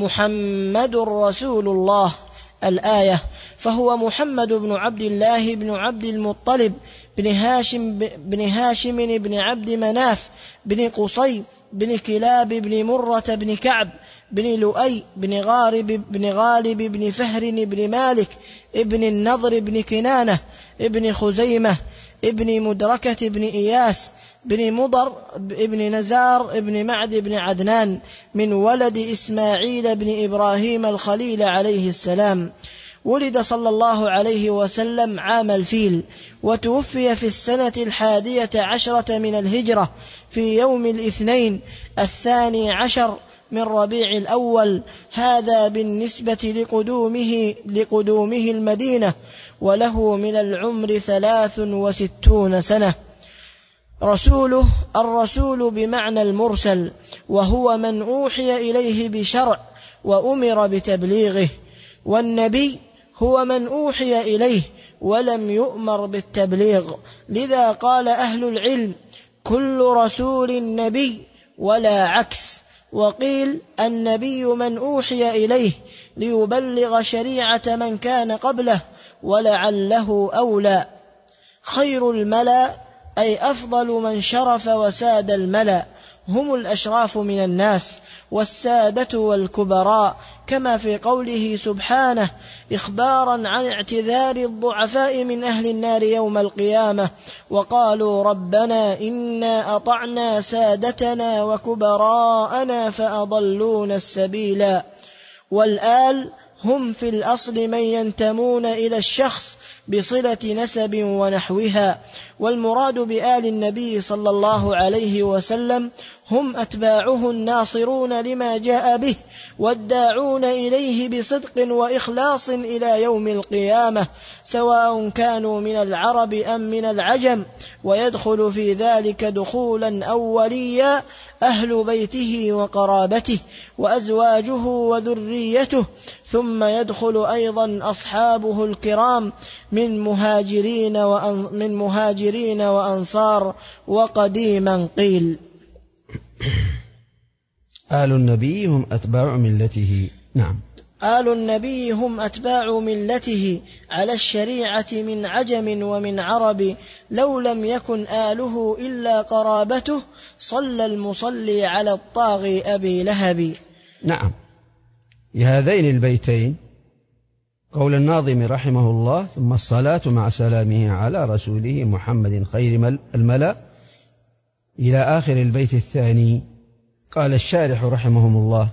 محمد رسول الله، الآية. فهو محمد بن عبد الله بن عبد المطلب بن هاشم بن هاشم بن عبد مناف بن قصي بن كلاب بن مرة بن كعب بن لؤي بن غارب بن غالب بن فهر بن مالك ابن النضر بن كنانة ابن خزيمة ابن مدركة بن إياس بن مضر بن نزار بن معد بن عدنان من ولد إسماعيل بن إبراهيم الخليل عليه السلام. ولد صلى الله عليه وسلم عام الفيل، وتوفي في السنة الحادية عشرة من الهجرة في يوم الاثنين الثاني عشر من ربيع الأول. هذا بالنسبة لقدومه, لقدومه المدينة، وله من العمر ثلاث وستون سنة. رسوله الرسول بمعنى المرسل، وهو من أوحي إليه بشرع وأمر بتبليغه، والنبي هو من أوحي إليه ولم يؤمر بالتبليغ. لذا قال أهل العلم: كل رسول نبي ولا عكس. وقيل: النبي من أوحي إليه ليبلغ شريعة من كان قبله، ولعله أولى. خير الملأ أي أفضل من شرف وساد الملأ هم الأشراف من الناس والسادة والكبراء، كما في قوله سبحانه إخبارا عن اعتذار الضعفاء من أهل النار يوم القيامة: وقالوا ربنا إنا أطعنا سادتنا وكبراءنا فأضلونا السبيلا. والآل هم في الأصل من ينتمون إلى الشخص بصلة نسب ونحوها، والمراد بآل النبي صلى الله عليه وسلم هم أتباعه الناصرون لما جاء به، والداعون إليه بصدق وإخلاص إلى يوم القيامة، سواء كانوا من العرب أم من العجم. ويدخل في ذلك دخولا أوليا أهل بيته وقرابته وأزواجه وذريته، ثم يدخل أيضا أصحابه الكرام من مهاجرين وأن من مهاجرين وأنصار. وقديما قيل: آل النبي هم أتباع ملته. نعم، آل النبي هم أتباع ملته على الشريعة من عجم ومن عرب، لو لم يكن آله إلا قرابته صلى المصلي على الطاغي أبي لهب. نعم، بهذين البيتين قول الناظم رحمه الله: ثم الصلاة مع سلامه على رسوله محمد خير الملأ، إلى آخر البيت الثاني. قال الشارح رحمهم الله: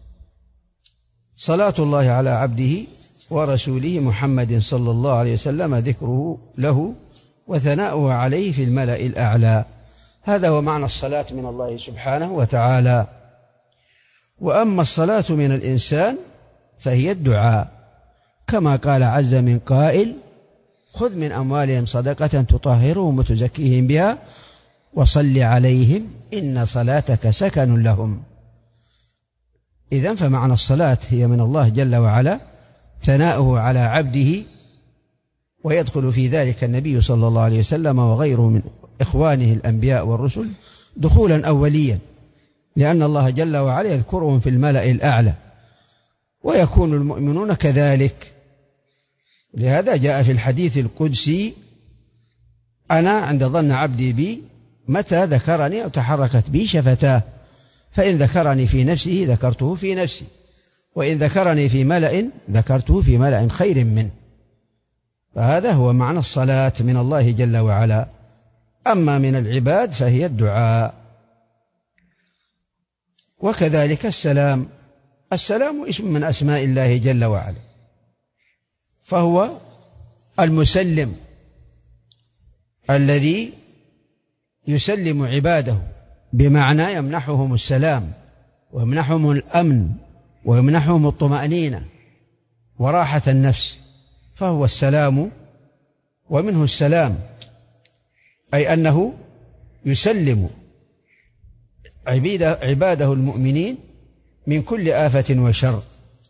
صلاة الله على عبده ورسوله محمد صلى الله عليه وسلم ذكره له وثناؤه عليه في الملأ الأعلى. هذا هو معنى الصلاة من الله سبحانه وتعالى. وأما الصلاة من الإنسان فهي الدعاء، كما قال عز من قائل: خذ من أموالهم صدقة تطهرهم وتزكيهم بها وصل عليهم إن صلاتك سكن لهم. إذن فمعنى الصلاة هي من الله جل وعلا، ثناؤه على عبده، ويدخل في ذلك النبي صلى الله عليه وسلم وغيره من إخوانه الأنبياء والرسل دخولا أوليا، لأن الله جل وعلا يذكرهم في الملأ الأعلى، ويكون المؤمنون كذلك. لهذا جاء في الحديث القدسي: أنا عند ظن عبدي بي متى ذكرني أو تحركت بي شفتاه، فإن ذكرني في نفسه ذكرته في نفسي، وإن ذكرني في ملأ ذكرته في ملأ خير منه. فهذا هو معنى الصلاة من الله جل وعلا. أما من العباد فهي الدعاء. وكذلك السلام، السلام اسم من أسماء الله جل وعلا، فهو المسلم الذي يسلم عباده، بمعنى يمنحهم السلام ويمنحهم الأمن ويمنحهم الطمأنينة وراحة النفس، فهو السلام. ومنه السلام أي أنه يسلم عباده المؤمنين من كل آفة وشر.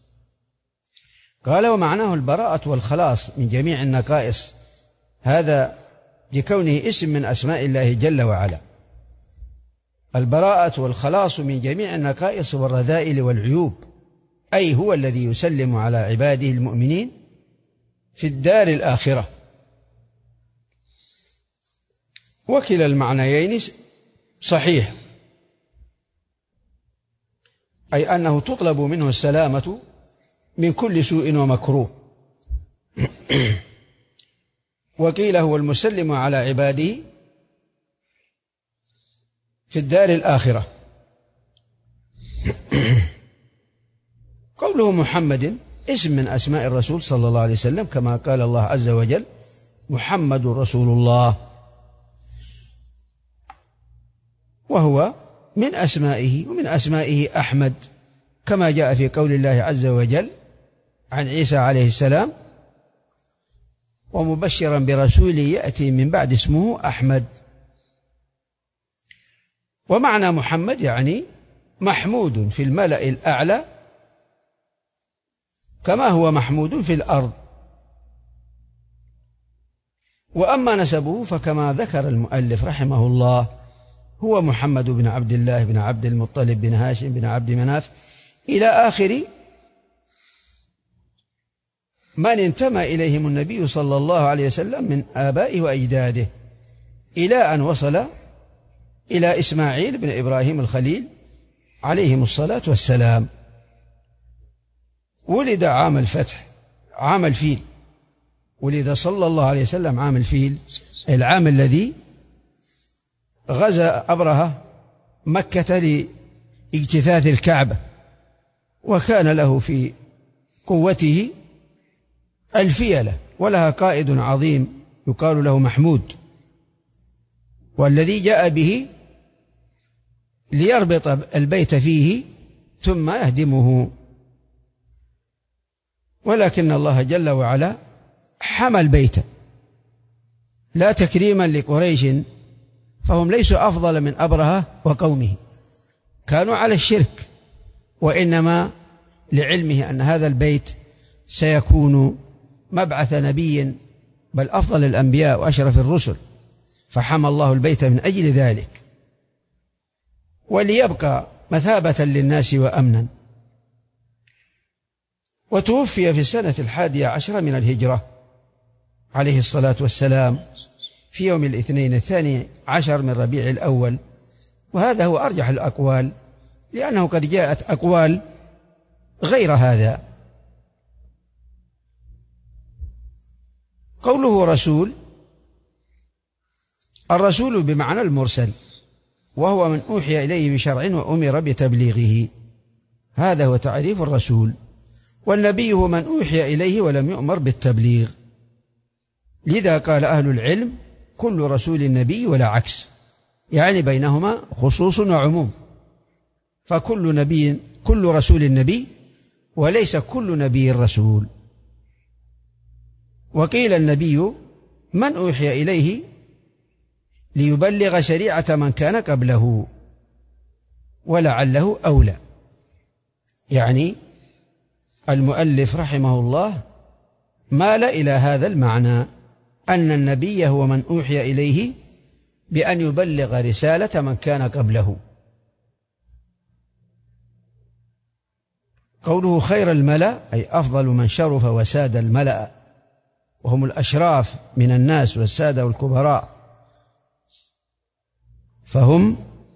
قال: ومعناه البراءة والخلاص من جميع النقائص، هذا لكونه اسم من أسماء الله جل وعلا. البراءة والخلاص من جميع النقائص والرذائل والعيوب، أي هو الذي يسلم على عباده المؤمنين في الدار الآخرة. وكلا المعنيين صحيح، أي أنه تطلب منه السلامة من كل سوء ومكروه. وقيل هو المسلم على عباده في الدار الآخرة. قوله محمد اسم من أسماء الرسول صلى الله عليه وسلم، كما قال الله عز وجل محمد رسول الله، وهو من أسمائه. ومن أسمائه أحمد، كما جاء في قول الله عز وجل عن عيسى عليه السلام ومبشرا برسول يأتي من بعد اسمه أحمد. ومعنى محمد يعني محمود في الملأ الأعلى كما هو محمود في الأرض. وأما نسبه فكما ذكر المؤلف رحمه الله هو محمد بن عبد الله بن عبد المطلب بن هاشم بن عبد مناف إلى آخر من انتمى إليهم النبي صلى الله عليه وسلم من آبائه وأجداده، إلى أن وصل إلى إسماعيل بن إبراهيم الخليل عليهم الصلاة والسلام. ولد عام الفتح، عام الفيل، ولد صلى الله عليه وسلم عام الفيل، العام الذي غزا أبرهة مكة لاجتثاث الكعبة، وكان له في قوته الفيلة، ولها قائد عظيم يقال له محمود، والذي جاء به ليربط البيت فيه ثم يهدمه. ولكن الله جل وعلا حمى البيت لا تكريما لقريش، فهم ليسوا أفضل من أبرهة وقومه، كانوا على الشرك، وإنما لعلمه أن هذا البيت سيكون مبعث نبي بل أفضل الأنبياء وأشرف الرسل، فحمى الله البيت من أجل ذلك وليبقى مثابة للناس وأمنا. وتوفي في السنة الحادية عشرة من الهجرة عليه الصلاة والسلام في يوم الاثنين الثاني عشر من ربيع الأول، وهذا هو أرجح الأقوال، لأنه قد جاءت أقوال غير هذا. قوله رسول، الرسول بمعنى المرسل، وهو من أوحي إليه بشرع وأمر بتبليغه، هذا هو تعريف الرسول. والنبي هو من أوحي إليه ولم يؤمر بالتبليغ، لذا قال أهل العلم كل رسول نبي ولا عكس، يعني بينهما خصوص وعموم، فكل نبي كل رسول نبي وليس كل نبي رسول. وقيل النبي من أوحي إليه ليبلغ شريعة من كان قبله، ولعله أولى. يعني المؤلف رحمه الله مال إلى هذا المعنى، أن النبي هو من أوحي إليه بأن يبلغ رسالة من كان قبله. قوله خير الملأ أي أفضل من شرف وساد الملأ، وهم الأشراف من الناس والسادة والكبراء، فهم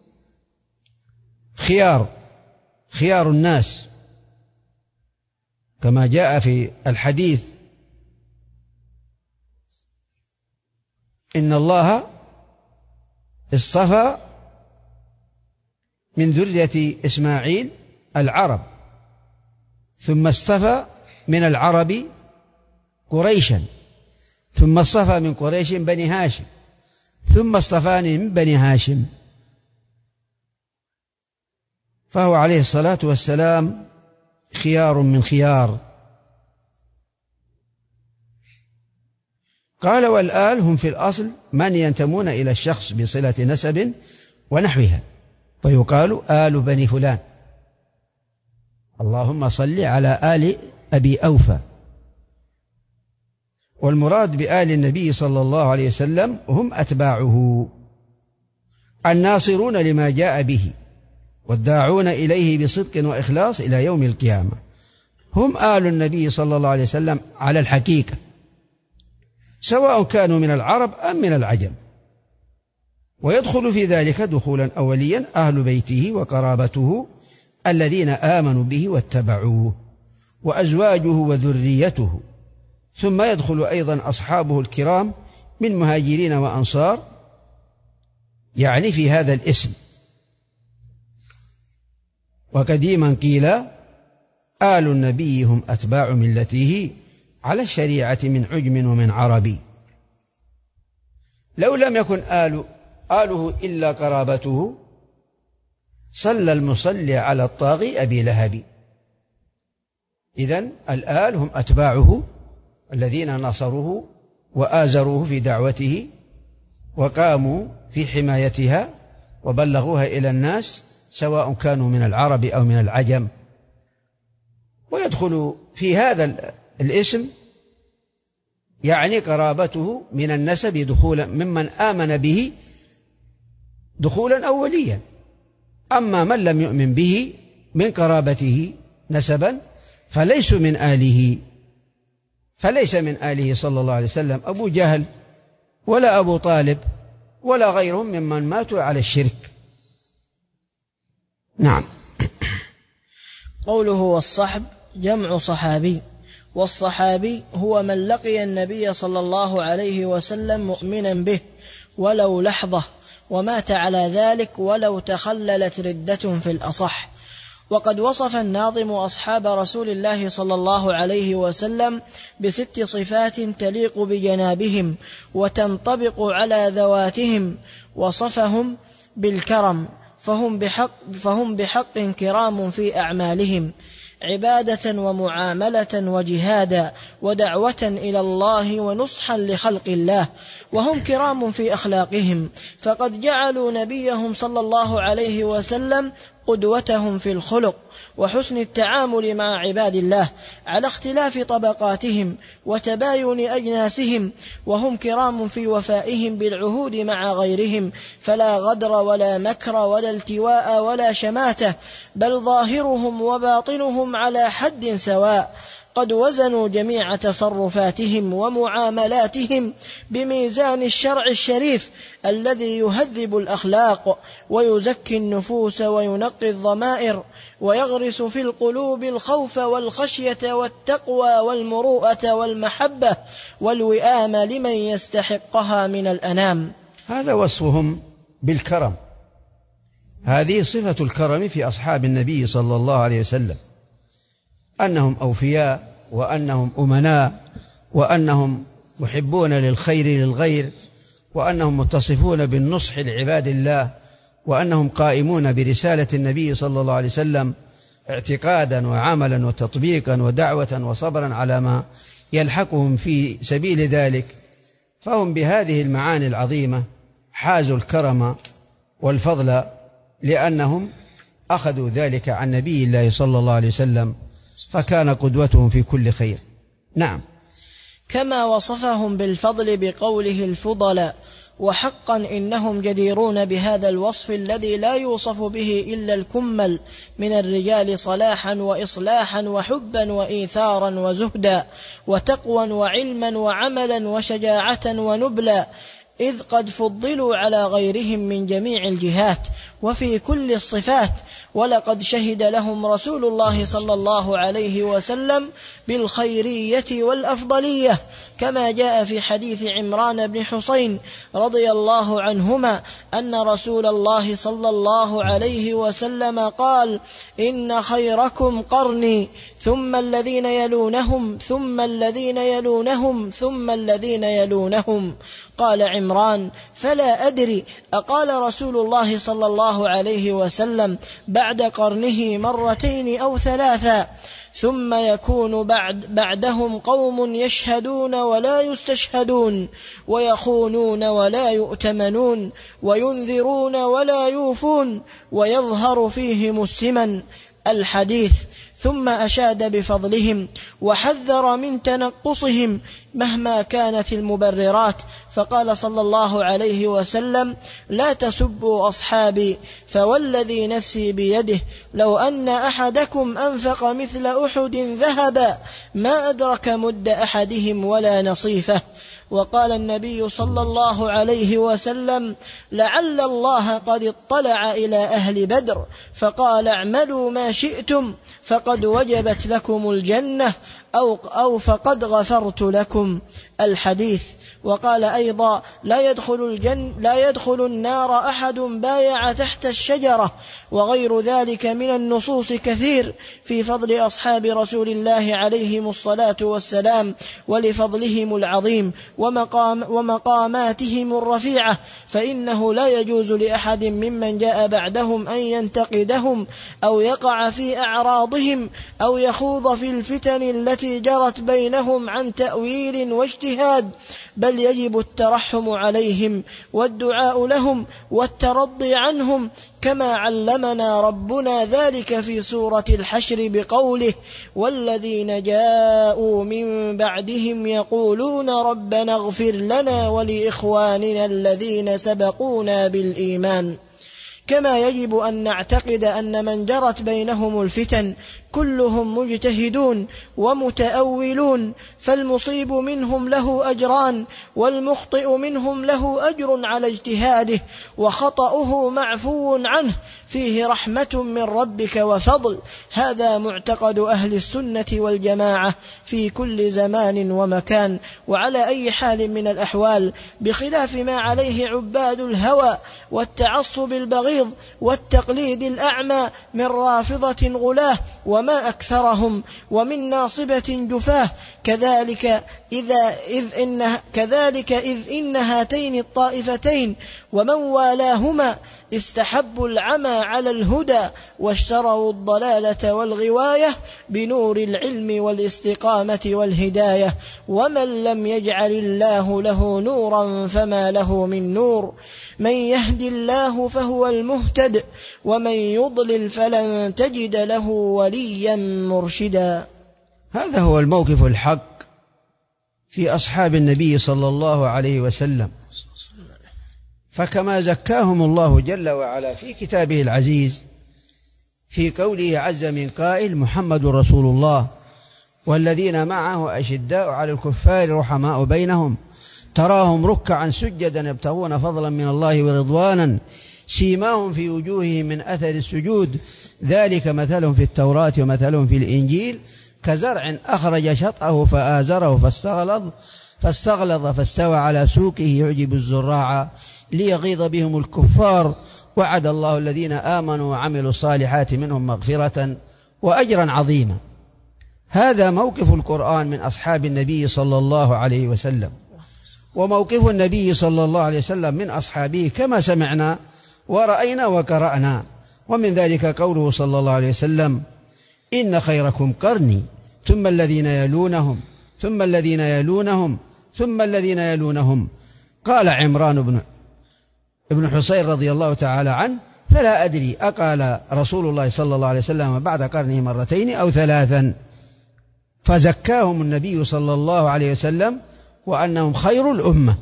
خيار خيار الناس، كما جاء في الحديث إن الله اصطفى من ذرية إسماعيل العرب، ثم اصطفى من العرب قريشا، ثم اصطفى من قريش بني هاشم، ثم اصطفاني من بني هاشم. فهو عليه الصلاة والسلام خيار من خيار. قال والآل هم في الأصل من ينتمون إلى الشخص بصلة نسب ونحوها، فيقال آل بني فلان، اللهم صل على آل أبي أوفى. والمراد بآل النبي صلى الله عليه وسلم هم أتباعه الناصرون لما جاء به والداعون إليه بصدق وإخلاص إلى يوم القيامة، هم آل النبي صلى الله عليه وسلم على الحقيقة، سواء كانوا من العرب أم من العجم. ويدخل في ذلك دخولا أوليا أهل بيته وقرابته الذين آمنوا به واتبعوه، وأزواجه وذريته، ثم يدخل أيضا أصحابه الكرام من مهاجرين وأنصار، يعني في هذا الاسم وقديما قيل آل النبي هم أتباع ملته على الشريعة من عجم ومن عربي. لو لم يكن آل آله إلا قرابته صلى المصلي على الطاغي أبي لهب. إذن الآل هم أتباعه الذين نصروه وآزروه في دعوته وقاموا في حمايتها وبلغوها إلى الناس سواء كانوا من العرب أو من العجم. ويدخل في هذا الاسم يعني قرابته من النسب دخولا ممن آمن به دخولا أوليا. أما من لم يؤمن به من قرابته نسبا فليس من آله، فليس من آله صلى الله عليه وسلم أبو جهل ولا أبو طالب ولا غيرهم ممن ماتوا على الشرك. نعم. قوله والصحب جمع صحابي، والصحابي هو من لقي النبي صلى الله عليه وسلم مؤمنا به ولو لحظة ومات على ذلك ولو تخللت ردة في الأصح. وقد وصف الناظم أصحاب رسول الله صلى الله عليه وسلم بست صفات تليق بجنابهم وتنطبق على ذواتهم. وصفهم بالكرم فهم بحق, فهم بحق كرام في أعمالهم، عبادة ومعاملة وجهادا ودعوة إلى الله ونصحا لخلق الله. وهم كرام في أخلاقهم، فقد جعلوا نبيهم صلى الله عليه وسلم قدوتهم في الخلق وحسن التعامل مع عباد الله على اختلاف طبقاتهم وتباين أجناسهم. وهم كرام في وفائهم بالعهود مع غيرهم، فلا غدر ولا مكر ولا التواء ولا شماتة، بل ظاهرهم وباطنهم على حد سواء. قد وزنوا جميع تصرفاتهم ومعاملاتهم بميزان الشرع الشريف الذي يهذب الأخلاق ويزكي النفوس وينقي الضمائر ويغرس في القلوب الخوف والخشية والتقوى والمروءة والمحبة والوئام لمن يستحقها من الأنام. هذا وصفهم بالكرم، هذه صفة الكرم في أصحاب النبي صلى الله عليه وسلم، أنهم أوفياء وأنهم أمناء وأنهم محبون للخير للغير وأنهم متصفون بالنصح لعباد الله وأنهم قائمون برسالة النبي صلى الله عليه وسلم اعتقادا وعملا وتطبيقا ودعوة وصبرا على ما يلحقهم في سبيل ذلك. فهم بهذه المعاني العظيمة حازوا الكرم والفضل لأنهم أخذوا ذلك عن نبي الله صلى الله عليه وسلم فكان قدوتهم في كل خير. نعم. كما وصفهم بالفضل بقوله الفضل، وحقا إنهم جديرون بهذا الوصف الذي لا يوصف به إلا الكمل من الرجال صلاحا وإصلاحا وحبا وإيثارا وزهدا وتقوى وعلما وعملا وشجاعة ونبلا، إذ قد فضلوا على غيرهم من جميع الجهات وفي كل الصفات. ولقد شهد لهم رسول الله صلى الله عليه وسلم بالخيرية والأفضلية، كما جاء في حديث عمران بن حسين رضي الله عنهما أن رسول الله صلى الله عليه وسلم قال: إن خيركم قرني ثم الذين يلونهم ثم الذين يلونهم ثم الذين يلونهم. قال عمران: فلا أدري أقال رسول الله صلى الله عليه وسلم بعد قرنه مرتين أو ثلاثا؟ ثم يكون بعد بعدهم قوم يشهدون ولا يستشهدون ويخونون ولا يؤتمنون وينذرون ولا يوفون ويظهر فيهم السمن. الحديث. ثم أشاد بفضلهم وحذر من تنقصهم مهما كانت المبررات، فقال صلى الله عليه وسلم: لا تسبوا أصحابي، فوالذي نفسي بيده لو أن أحدكم أنفق مثل أحد ذهبا ما أدرك مد أحدهم ولا نصيفه. وقال النبي صلى الله عليه وسلم: لعل الله قد اطلع إلى أهل بدر فقال: اعملوا ما شئتم فقد وجبت لكم الجنة أو, أو فقد غفرت لكم. الحديث. وقال أيضا: لا يدخل, الجن لا يدخل النار أحد بايع تحت الشجرة. وغير ذلك من النصوص كثير في فضل أصحاب رسول الله عليهم الصلاة والسلام ولفضلهم العظيم ومقام ومقاماتهم الرفيعة، فإنه لا يجوز لأحد ممن جاء بعدهم أن ينتقدهم أو يقع في أعراضهم أو يخوض في الفتن التي جرت بينهم عن تأويل واجتهاد، بل يجب الترحم عليهم والدعاء لهم والترضي عنهم، كما علمنا ربنا ذلك في سورة الحشر بقوله: والذين جاءوا من بعدهم يقولون ربنا اغفر لنا ولإخواننا الذين سبقونا بالإيمان. كما يجب أن نعتقد أن من جرت بينهم الفتن كلهم مجتهدون ومتأولون، فالمصيب منهم له أجران والمخطئ منهم له أجر على اجتهاده، وخطأه معفو عنه، فيه رحمة من ربك وفضل. هذا معتقد أهل السنة والجماعة في كل زمان ومكان وعلى أي حال من الأحوال، بخلاف ما عليه عباد الهوى والتعصب البغيض والتقليد الأعمى من رافضة غلاه وما أكثرهم، ومن ناصبة جفاه. كذلك إذا إذ إن كذلك إذ إن هاتين الطائفتين ومن والاهما استحبوا العمى على الهدى واشتروا الضلالة والغواية بنور العلم والاستقامة والهداية، ومن لم يجعل الله له نورا فما له من نور. من يهد الله فهو المهتد ومن يضلل فلن تجد له وليا مرشدا. هذا هو الموقف الحق في أصحاب النبي صلى الله عليه وسلم، فكما زكاهم الله جل وعلا في كتابه العزيز في قوله عز من قائل: محمد رسول الله والذين معه أشداء على الكفار رحماء بينهم تراهم ركعا سجدا يبتغون فضلا من الله ورضوانا سيماهم في وجوههم من أثر السجود ذلك مثلهم في التوراة ومثلهم في الإنجيل كزرع أخرج شطأه فآزره فاستغلظ فاستغلظ فاستوى على سوقه يعجب الزراع ليغيظ بهم الكفار وعد الله الذين آمنوا وعملوا الصالحات منهم مغفرة وأجرا عظيما. هذا موقف القرآن من أصحاب النبي صلى الله عليه وسلم، وموقف النبي صلى الله عليه وسلم من أصحابه كما سمعنا ورأينا وقرأنا. ومن ذلك قوله صلى الله عليه وسلم: إن خيركم قرني ثم الذين يلونهم ثم الذين يلونهم ثم الذين يلونهم. قال عمران بن ابن حصين رضي الله تعالى عنه: فلا أدري أقال رسول الله صلى الله عليه وسلم بعد قرنه مرتين أو ثلاثا، فزكاهم النبي صلى الله عليه وسلم وأنهم خير الأمة.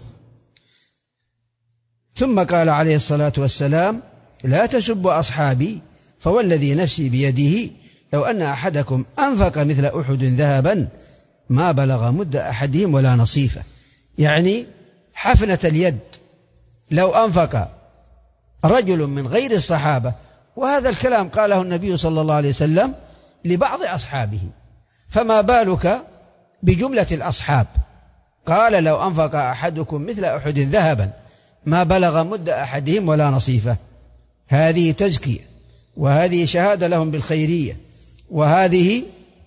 ثم قال عليه الصلاة والسلام: لا تسبوا أصحابي فوالذي نفسي بيده لو أن أحدكم أنفق مثل أحد ذهبا ما بلغ مد أحدهم ولا نصيفه، يعني حفنة اليد لو أنفق رجل من غير الصحابة. وهذا الكلام قاله النبي صلى الله عليه وسلم لبعض أصحابه، فما بالك بجملة الأصحاب؟ قال: لو أنفق أحدكم مثل أحد ذهبا ما بلغ مد أحدهم ولا نصيفه. هذه تزكية، وهذه شهادة لهم بالخيرية، وهذه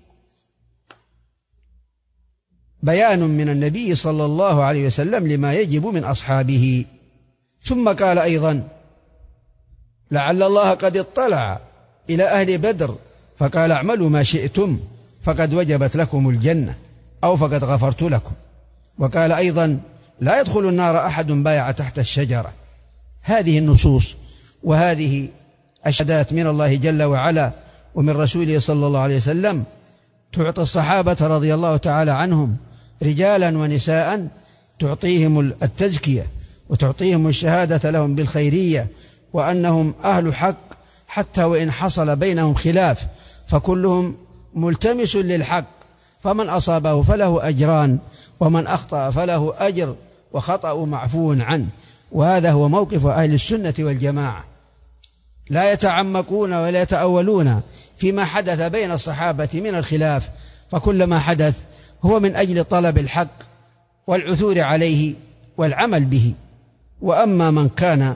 بيان من النبي صلى الله عليه وسلم لما يجب من أصحابه. ثم قال أيضا: لعل الله قد اطلع إلى أهل بدر فقال: اعملوا ما شئتم فقد وجبت لكم الجنة أو فقد غفرت لكم. وقال أيضا: لا يدخل النار أحد بايع تحت الشجرة. هذه النصوص وهذه الشهادات من الله جل وعلا ومن رسوله صلى الله عليه وسلم تعطي الصحابة رضي الله تعالى عنهم رجالا ونساء، تعطيهم التزكية وتعطيهم الشهادة لهم بالخيرية وأنهم أهل حق، حتى وإن حصل بينهم خلاف فكلهم ملتمس للحق، فمن أصابه فله أجران ومن أخطأ فله أجر وخطأ معفو عنه. وهذا هو موقف أهل السنة والجماعة، لا يتعمقون ولا يتأولون فيما حدث بين الصحابة من الخلاف، فكل ما حدث هو من أجل طلب الحق والعثور عليه والعمل به. وأما من كان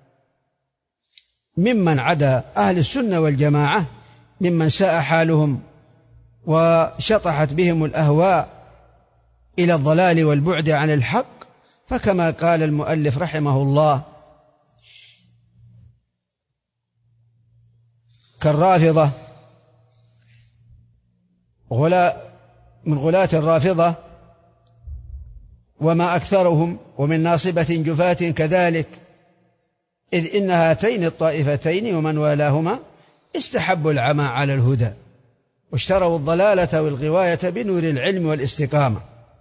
ممن عدا أهل السنة والجماعة ممن ساء حالهم وشطحت بهم الأهواء إلى الضلال والبعد عن الحق، فكما قال المؤلف رحمه الله: كالرافضة من غلاة الرافضة وما أكثرهم، ومن ناصبة جفاة كذلك، إذ إن هاتين الطائفتين ومن والاهما استحبوا العمى على الهدى واشتروا الضلالة والغواية بنور العلم والاستقامة.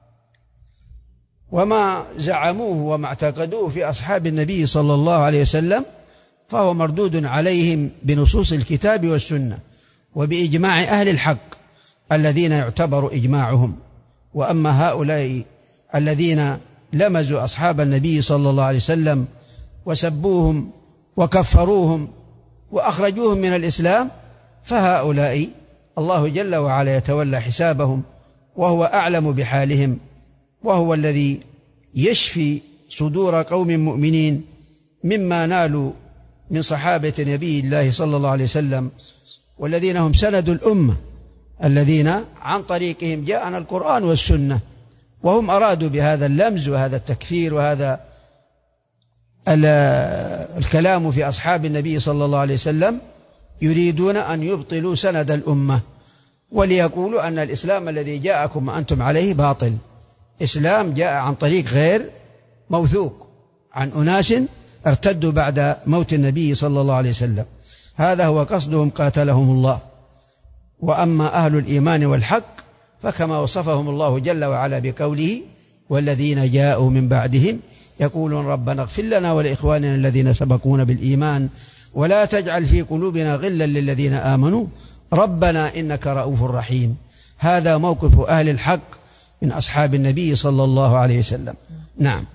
وما زعموه وما اعتقدوه في أصحاب النبي صلى الله عليه وسلم فهو مردود عليهم بنصوص الكتاب والسنة وبإجماع أهل الحق الذين يعتبر إجماعهم. وأما هؤلاء الذين لمزوا أصحاب النبي صلى الله عليه وسلم وسبوهم وكفروهم وأخرجوهم من الإسلام، فهؤلاء الله جل وعلا يتولى حسابهم، وهو أعلم بحالهم، وهو الذي يشفي صدور قوم مؤمنين مما نالوا من صحابة نبي الله صلى الله عليه وسلم، والذين هم سند الأمة، الذين عن طريقهم جاءنا القرآن والسنة. وهم أرادوا بهذا اللمز وهذا التكفير وهذا الكلام في أصحاب النبي صلى الله عليه وسلم يريدون أن يبطلوا سند الأمة، وليقولوا أن الإسلام الذي جاءكم وأنتم عليه باطل، إسلام جاء عن طريق غير موثوق عن أناس ارتدوا بعد موت النبي صلى الله عليه وسلم. هذا هو قصدهم قاتلهم الله. وأما أهل الإيمان والحق فكما وصفهم الله جل وعلا بقوله: والذين جاءوا من بعدهم يقولون ربنا اغفر لنا ولإخواننا الذين سبقونا بالإيمان ولا تجعل في قلوبنا غلا للذين آمنوا ربنا إنك رؤوف رحيم. هذا موقف أهل الحق من أصحاب النبي صلى الله عليه وسلم. نعم.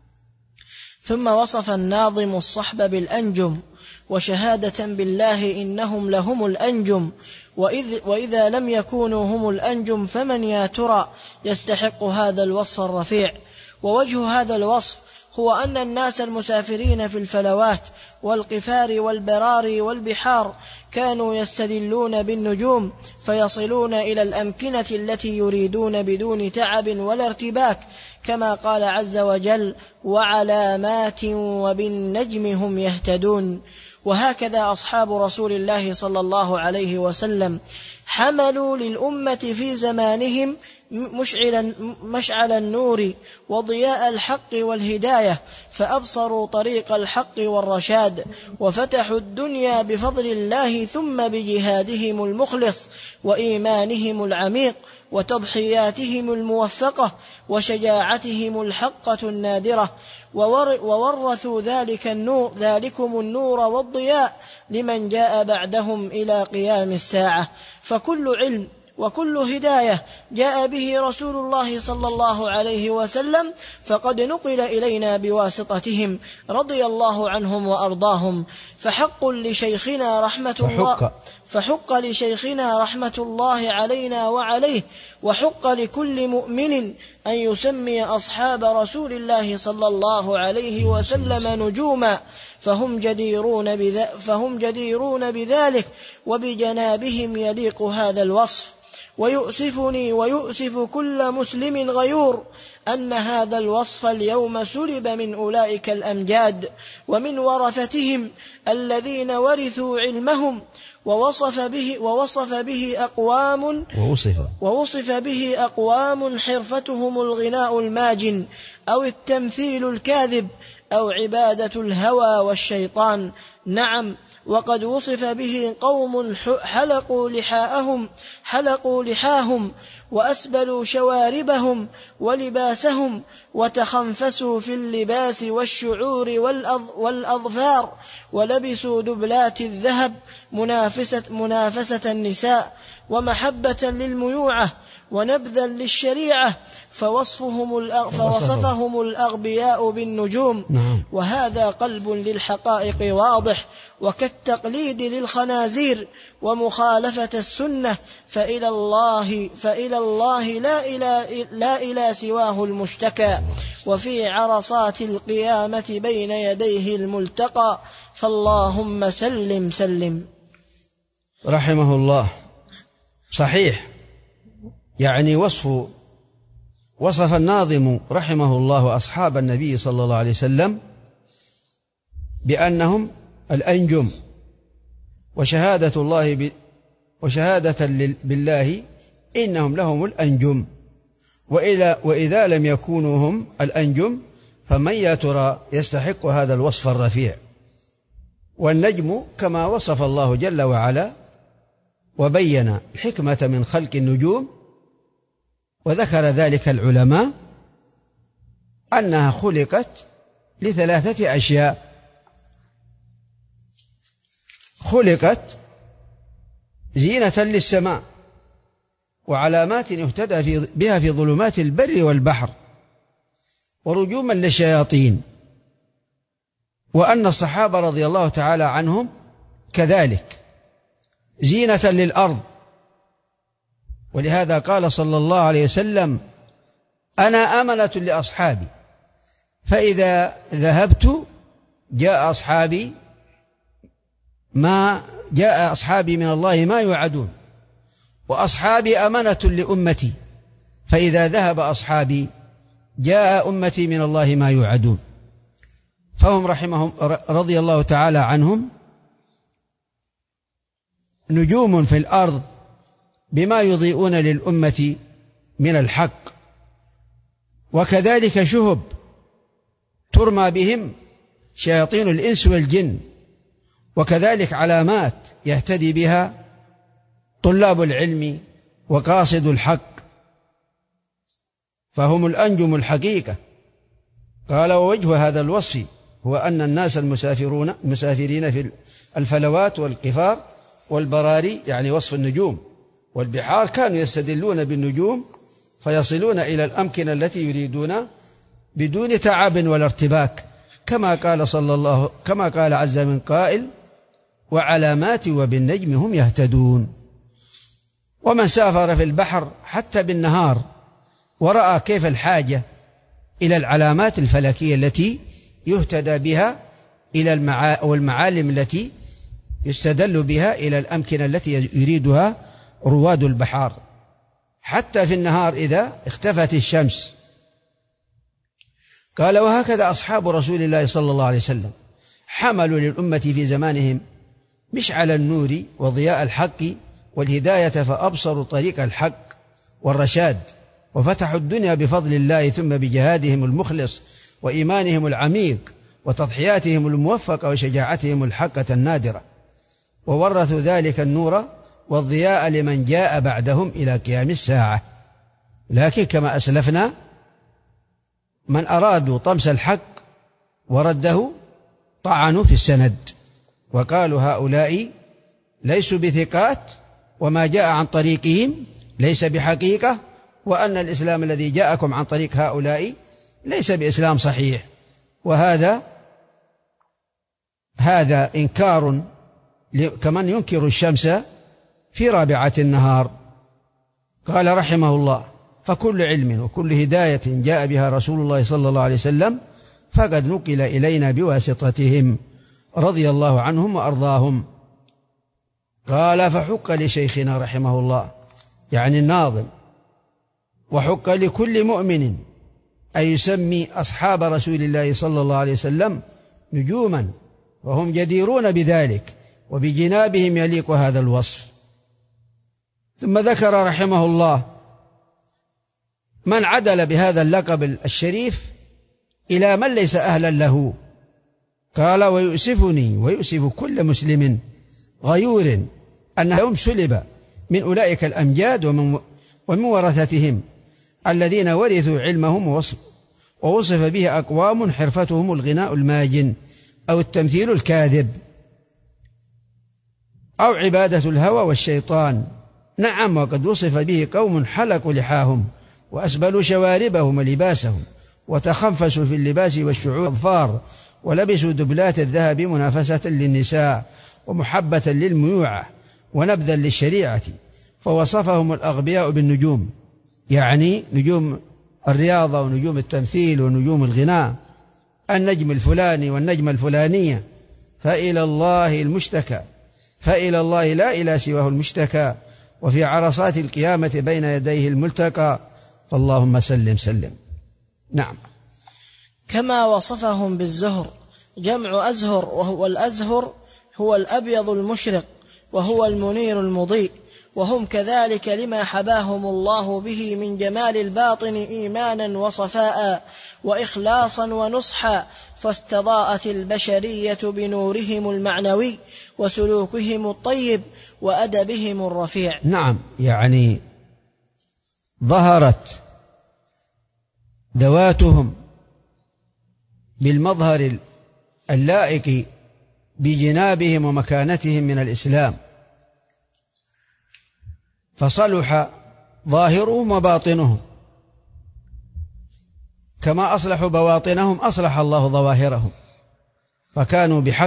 ثم وصف الناظم الصحب بالأنجم وشهادة بالله إنهم لهم الأنجم، وإذ وإذا لم يكونوا هم الأنجم فمن يا ترى يستحق هذا الوصف الرفيع. ووجه هذا الوصف هو أن الناس المسافرين في الفلوات والقفار والبرار والبحار كانوا يستدلون بالنجوم فيصلون إلى الأمكنة التي يريدون بدون تعب ولا ارتباك، كما قال عز وجل: وعلامات وبالنجم هم يهتدون. وهكذا أصحاب رسول الله صلى الله عليه وسلم حملوا للأمة في زمانهم مشعل, مشعل النور وضياء الحق والهداية، فأبصروا طريق الحق والرشاد، وفتحوا الدنيا بفضل الله ثم بجهادهم المخلص وإيمانهم العميق وتضحياتهم الموفقة وشجاعتهم الحقة النادرة، وورثوا ذلك النور ذلكم النور والضياء لمن جاء بعدهم إلى قيام الساعة. فكل علم وكل هداية جاء به رسول الله صلى الله عليه وسلم فقد نقل إلينا بواسطتهم رضي الله عنهم وأرضاهم. فحق لشيخنا رحمة الله فحق لشيخنا رحمة الله علينا وعليه، وحق لكل مؤمن أن يسمي أصحاب رسول الله صلى الله عليه وسلم نجوما، فهم جديرون, بذ... فهم جديرون بذلك، وبجنابهم يليق هذا الوصف. ويؤسفني ويؤسف كل مسلم غيور أن هذا الوصف اليوم سلب من أولئك الأمجاد ومن ورثتهم الذين ورثوا علمهم، ووصف به, ووصف به أقوام ووصف, ووصف به أقوام حرفتهم الغناء الماجن أو التمثيل الكاذب أو عبادة الهوى والشيطان. نعم، وقد وصف به قوم حلقوا لحاءهم حلقوا لحاهم وأسبلوا شواربهم ولباسهم وتخنفسوا في اللباس والشعور والأظفار، ولبسوا دبلات الذهب منافسة, منافسة النساء ومحبة للميوعة، ونبذا للشريعة فوصفهم الأغ... فوصفهم الأغبياء بالنجوم. نعم. وهذا قلب للحقائق واضح، وكالتقليد للخنازير ومخالفة السنة، فإلى الله, فإلى الله لا, إلى لا إلى سواه المشتكى، وفي عرصات القيامة بين يديه الملتقى، فاللهم سلم سلم. رحمه الله. صحيح، يعني وصف وصف الناظم رحمه الله أصحاب النبي صلى الله عليه وسلم بأنهم الأنجم، وشهادة الله ب... وشهادة بالله إنهم لهم الأنجم، وإلى وإذا لم يكونوا هم الأنجم فمن يا ترى يستحق هذا الوصف الرفيع. والنجم كما وصف الله جل وعلا وبين الحكمة من خلق النجوم، وذكر ذلك العلماء أنها خلقت لثلاثة أشياء: خلقت زينة للسماء، وعلامات يهتدى بها في ظلمات البر والبحر، ورجوما للشياطين. وأن الصحابة رضي الله تعالى عنهم كذلك زينة للأرض، ولهذا قال صلى الله عليه وسلم: أنا أمنة لأصحابي، فإذا ذهبت جاء أصحابي ما جاء أصحابي من الله ما يوعدون، وأصحابي أمنة لأمتي، فإذا ذهب أصحابي جاء أمتي من الله ما يوعدون. فهم رحمهم رضي الله تعالى عنهم نجوم في الأرض بما يضيئون للأمة من الحق، وكذلك شهب ترمى بهم شياطين الإنس والجن، وكذلك علامات يهتدي بها طلاب العلم وقاصد الحق، فهم الأنجم الحقيقة. قال: ووجه هذا الوصف هو أن الناس المسافرون المسافرين في الفلوات والقفار والبراري، يعني وصف النجوم والبحار، كانوا يستدلون بالنجوم فيصلون إلى الأمكنة التي يريدون بدون تعب ولا ارتباك، كما قال صلى الله كما قال عز من قائل: وعلامات وبالنجم هم يهتدون. ومن سافر في البحر حتى بالنهار ورأى كيف الحاجة إلى العلامات الفلكية التي يهتدى بها إلى المعالم التي يستدل بها إلى الأمكنة التي يريدها رواد البحار، حتى في النهار إذا اختفت الشمس. قال: وهكذا أصحاب رسول الله صلى الله عليه وسلم حملوا للأمة في زمانهم مشعل النور وضياء الحق والهداية، فأبصروا طريق الحق والرشاد، وفتحوا الدنيا بفضل الله، ثم بجهادهم المخلص وإيمانهم العميق وتضحياتهم الموفقة وشجاعتهم الحقة النادرة، وورثوا ذلك النور والضياء لمن جاء بعدهم إلى قيام الساعة. لكن كما أسلفنا، من أرادوا طمس الحق ورده طعنوا في السند، وقالوا هؤلاء ليسوا بثقات، وما جاء عن طريقهم ليس بحقيقة، وأن الإسلام الذي جاءكم عن طريق هؤلاء ليس بإسلام صحيح. وهذا هذا إنكار كمن ينكر الشمس في رابعة النهار. قال رحمه الله: فكل علم وكل هداية جاء بها رسول الله صلى الله عليه وسلم فقد نقل إلينا بواسطتهم رضي الله عنهم وأرضاهم. قال: فحق لشيخنا رحمه الله، يعني الناظم، وحق لكل مؤمن أن يسمي أصحاب رسول الله صلى الله عليه وسلم نجوما، وهم جديرون بذلك، وبجنابهم يليق هذا الوصف. ثم ذكر رحمه الله من عدل بهذا اللقب الشريف إلى من ليس أهلا له. قال: ويؤسفني ويؤسف كل مسلم غيور أنهم سلب من أولئك الأمجاد ومن, ومن ورثتهم الذين ورثوا علمهم ووصف, ووصف به أقوام حرفتهم الغناء الماجن أو التمثيل الكاذب أو عبادة الهوى والشيطان، نعم، وقد وصف به قوم حلقوا لحاهم وأسبلوا شواربهم ولباسهم وتخنفسوا في اللباس والشعور أظفار ولبسوا دبلات الذهب منافسة للنساء ومحبة للميوعة ونبذا للشريعة، فوصفهم الأغبياء بالنجوم، يعني نجوم الرياضة ونجوم التمثيل ونجوم الغناء، النجم الفلاني والنجمة الفلانية، فإلى الله المشتكى، فإلى الله لا إلى سواه المشتكى، وفي عرصات القيامة بين يديه الملتقى، فاللهم سلم سلم. نعم. كما وصفهم بالزهر، جمع أزهر، وهو الأزهر هو الأبيض المشرق وهو المنير المضيء، وهم كذلك لما حباهم الله به من جمال الباطن إيمانا وصفاء وإخلاصا ونصحا، فاستضاءت البشرية بنورهم المعنوي وسلوكهم الطيب وأدبهم الرفيع. نعم، يعني ظهرت ذواتهم بالمظهر اللائق بجنابهم ومكانتهم من الإسلام، فصلح ظاهرهم وباطنهم، كما أصلحوا بواطنهم أصلح الله ظواهرهم، فكانوا بحق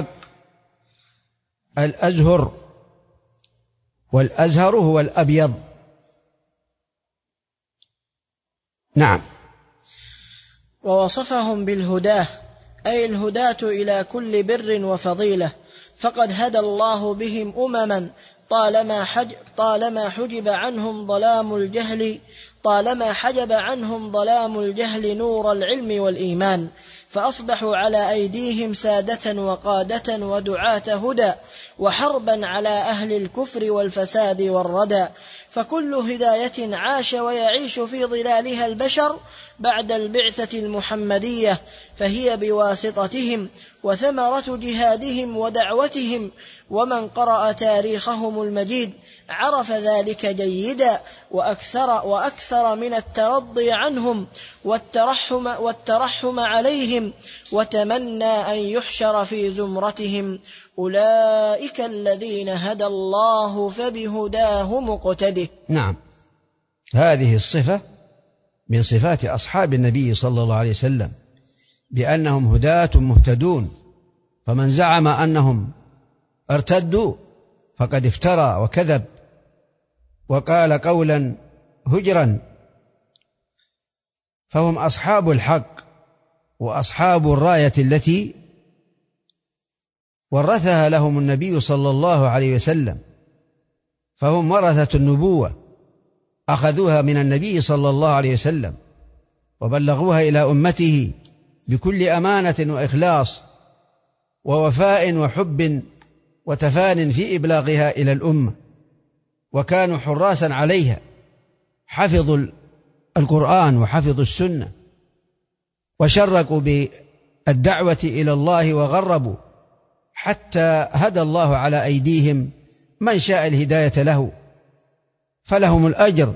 الأزهر، والأزهر هو الأبيض. نعم. ووصفهم بالهداه، أي الهداة إلى كل بر وفضيلة، فقد هدى الله بهم أمما طالما حج طالما حجب عنهم ظلام الجهل طالما حجب عنهم ظلام الجهل نور العلم والإيمان، فأصبحوا على أيديهم سادة وقادة ودعاة هدى وحربا على أهل الكفر والفساد والردى، فكل هداية عاش ويعيش في ظلالها البشر بعد البعثة المحمدية فهي بواسطتهم وثمرة جهادهم ودعوتهم، ومن قرأ تاريخهم المجيد عرف ذلك جيدا، وأكثر, وأكثر من الترضي عنهم والترحم, والترحم عليهم، وتمنى أن يحشر في زمرتهم. أولئك الذين هدى الله فبهداه مقتده. نعم، هذه الصفة من صفات أصحاب النبي صلى الله عليه وسلم، بأنهم هداة مهتدون، فمن زعم أنهم ارتدوا فقد افترى وكذب وقال قولا هجرا، فهم أصحاب الحق وأصحاب الراية التي ورثها لهم النبي صلى الله عليه وسلم، فهم ورثة النبوة، أخذوها من النبي صلى الله عليه وسلم وبلغوها إلى أمته بكل أمانة وإخلاص ووفاء وحب وتفان في إبلاغها إلى الأمة، وكانوا حراسا عليها، حفظوا القرآن وحفظوا السنة وشركوا بالدعوة إلى الله وغربوا، حتى هدى الله على أيديهم من شاء الهداية له، فلهم الأجر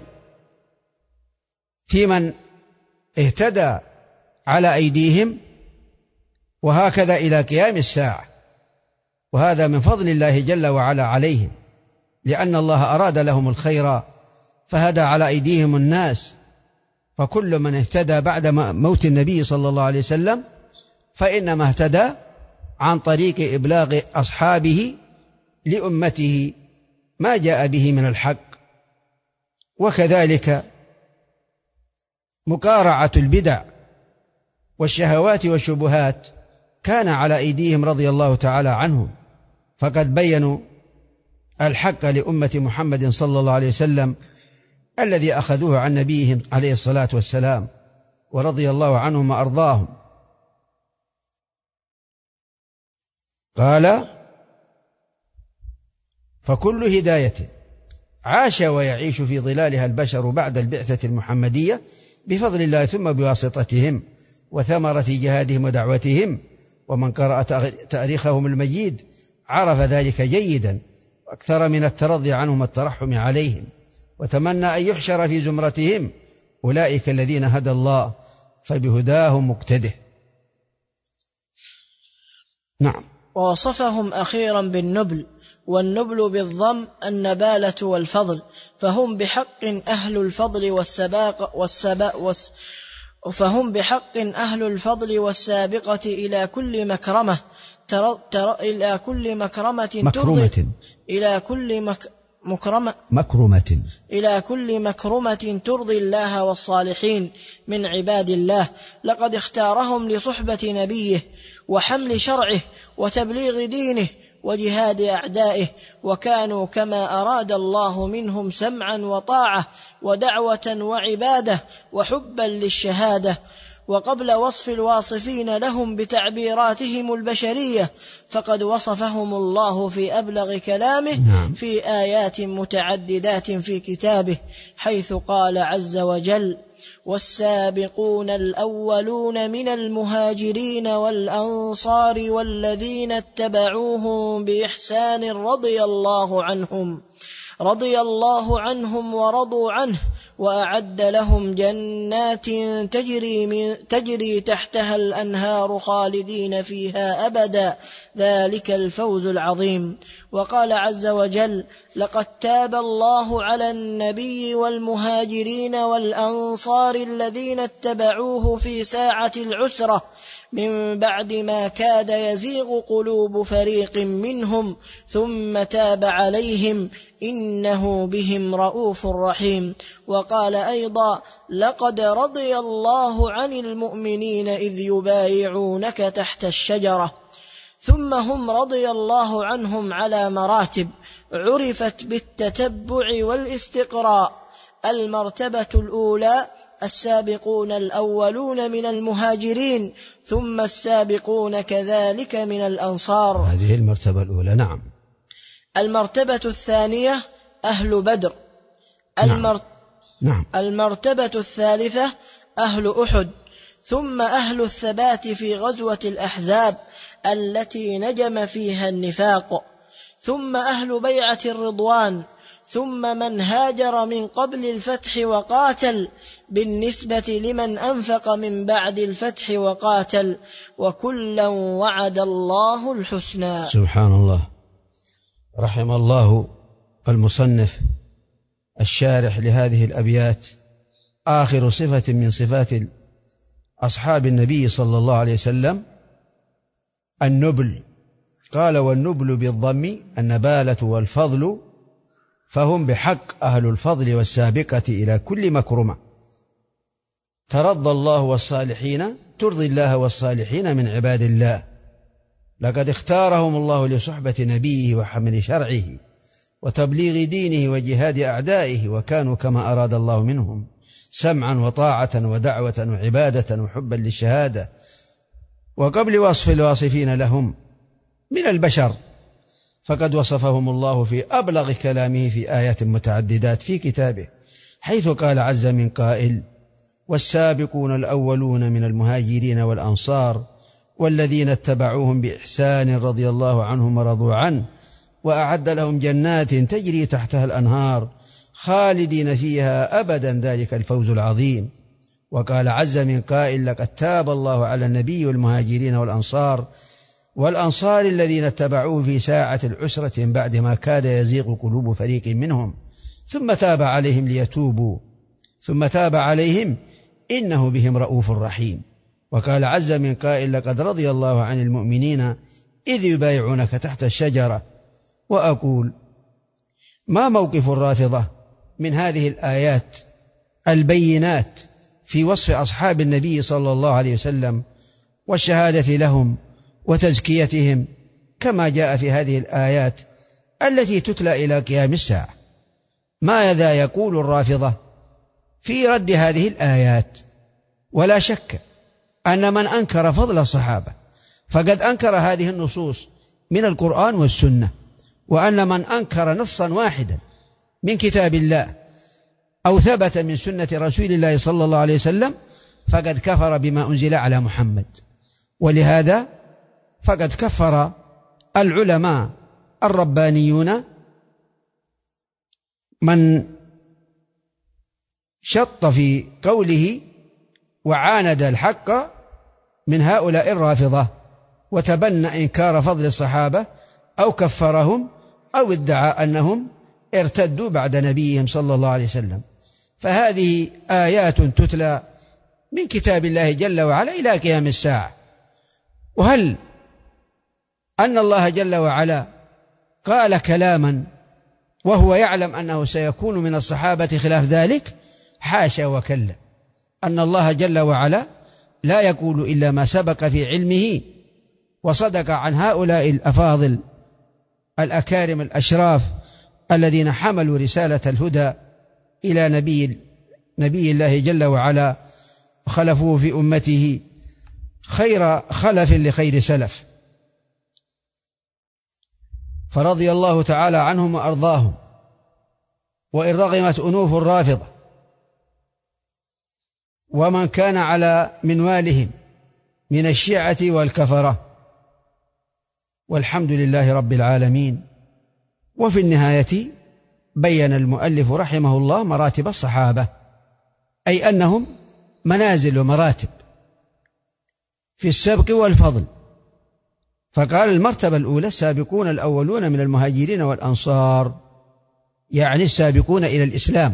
في من اهتدى على أيديهم، وهكذا إلى قيام الساعة، وهذا من فضل الله جل وعلا عليهم، لأن الله أراد لهم الخير فهدى على أيديهم الناس، فكل من اهتدى بعد موت النبي صلى الله عليه وسلم فإنما اهتدى عن طريق إبلاغ أصحابه لأمته ما جاء به من الحق. وكذلك مقارعة البدع والشهوات والشبهات كان على أيديهم رضي الله تعالى عنهم، فقد بينوا الحق لأمة محمد صلى الله عليه وسلم الذي أخذوه عن نبيهم عليه الصلاة والسلام، ورضي الله عنهم وأرضاهم. قال: فكل هداية عاش ويعيش في ظلالها البشر بعد البعثة المحمدية بفضل الله ثم بواسطتهم وثمرة جهادهم ودعوتهم، ومن قرأ تاريخهم المجيد عرف ذلك جيدا، وأكثر من الترضي عنهم والترحم عليهم، وتمنى أن يحشر في زمرتهم. أولئك الذين هدى الله فبهداه مقتده. نعم. ووصفهم أخيرا بالنبل، والنبل بالضم النبالة والفضل، فهم بحق أهل الفضل والسباق والسبا والس فهم بحق أهل الفضل والسابقة إلى كل مكرمة تر تر إلى كل مكرمة مكرمة إلى كل مك مكرمة مكرمة إلى كل مكرمة ترضي الله والصالحين من عباد الله. لقد اختارهم لصحبة نبيه وحمل شرعه وتبليغ دينه وجهاد أعدائه، وكانوا كما أراد الله منهم سمعا وطاعة ودعوة وعبادة وحبا للشهادة. وقبل وصف الواصفين لهم بتعبيراتهم البشرية فقد وصفهم الله في أبلغ كلامه نعم. في آيات متعددات في كتابه، حيث قال عز وجل: والسابقون الأولون من المهاجرين والأنصار والذين اتبعوهم بإحسان رضي الله عنهم رضي الله عنهم ورضوا عنه وأعد لهم جنات تجري, من تجري تحتها الأنهار خالدين فيها أبدا، ذلك الفوز العظيم. وقال عز وجل: لقد تاب الله على النبي والمهاجرين والأنصار الذين اتبعوه في ساعة العسرة من بعد ما كاد يزيغ قلوب فريق منهم ثم تاب عليهم إنه بهم رؤوف رحيم. وقال أيضا: لقد رضي الله عن المؤمنين إذ يبايعونك تحت الشجرة. ثم هم رضي الله عنهم على مراتب عرفت بالتتبع والاستقراء. المرتبة الأولى السابقون الأولون من المهاجرين، ثم السابقون كذلك من الأنصار. هذه المرتبة الأولى. نعم. المرتبة الثانية أهل بدر. المر... نعم. المرتبة الثالثة أهل أحد، ثم أهل الثبات في غزوة الأحزاب التي نجم فيها النفاق، ثم أهل بيعة الرضوان، ثم من هاجر من قبل الفتح وقاتل بالنسبة لمن أنفق من بعد الفتح وقاتل، وكلا وعد الله الحسنى. سبحان الله. رحم الله المصنف الشارح لهذه الأبيات آخر صفة من صفات أصحاب النبي صلى الله عليه وسلم النبل. قال: والنبل بالضم النبالة والفضل، فهم بحق أهل الفضل والسابقة إلى كل مكرمة ترضى الله والصالحين ترضي الله والصالحين من عباد الله. لقد اختارهم الله لصحبة نبيه وحمل شرعه وتبليغ دينه وجهاد أعدائه، وكانوا كما أراد الله منهم سمعا وطاعة ودعوة وعبادة وحبا للشهادة. وقبل وصف الواصفين لهم من البشر فقد وصفهم الله في أبلغ كلامه في آيات متعددات في كتابه، حيث قال عز من قائل: والسابقون الأولون من المهاجرين والأنصار والذين اتبعوهم بإحسان رضي الله عنهم ورضوا عنه وأعد لهم جنات تجري تحتها الأنهار خالدين فيها أبدا، ذلك الفوز العظيم. وقال عز من قائل: لقد تاب الله على النبي والمهاجرين والأنصار والأنصار الذين اتبعوه في ساعة العسرة من بعد ما كاد يزيغ قلوب فريق منهم ثم تاب عليهم ليتوبوا ثم تاب عليهم إنه بهم رؤوف رحيم. وقال عز من قائل: لقد رضي الله عن المؤمنين إذ يبايعونك تحت الشجرة. وأقول: ما موقف الرافضة من هذه الآيات البينات في وصف أصحاب النبي صلى الله عليه وسلم والشهادة لهم وتزكيتهم كما جاء في هذه الآيات التي تتلى إلى قيام الساعة؟ ماذا يقول الرافضة في رد هذه الآيات؟ ولا شك أن من أنكر فضل الصحابة فقد أنكر هذه النصوص من القرآن والسنة، وأن من أنكر نصا واحدا من كتاب الله أو ثبت من سنة رسول الله صلى الله عليه وسلم فقد كفر بما أنزل على محمد. ولهذا فقد كفر العلماء الربانيون من شط في قوله وعاند الحق من هؤلاء الرافضة، وتبنى إنكار فضل الصحابة أو كفرهم أو ادعى أنهم ارتدوا بعد نبيهم صلى الله عليه وسلم. فهذه آيات تتلى من كتاب الله جل وعلا إلى قيام الساعة. وهل أن الله جل وعلا قال كلاما وهو يعلم أنه سيكون من الصحابة خلاف ذلك؟ حاشا وكلا، أن الله جل وعلا لا يقول إلا ما سبق في علمه، وصدق عن هؤلاء الأفاضل الأكارم الأشراف الذين حملوا رسالة الهدى إلى نبي نبي الله جل وعلا وخلفوه في أمته خير خلف لخير سلف، فرضي الله تعالى عنهم وأرضاهم. وإن رغمت أنوف الرافضة ومن كان على منوالهم من الشيعة والكفرة، والحمد لله رب العالمين. وفي النهاية بين المؤلف رحمه الله مراتب الصحابة، أي أنهم منازل ومراتب في السبق والفضل. فقال المرتبة الأولى السابقون الأولون من المهاجرين والأنصار، يعني السابقون إلى الإسلام،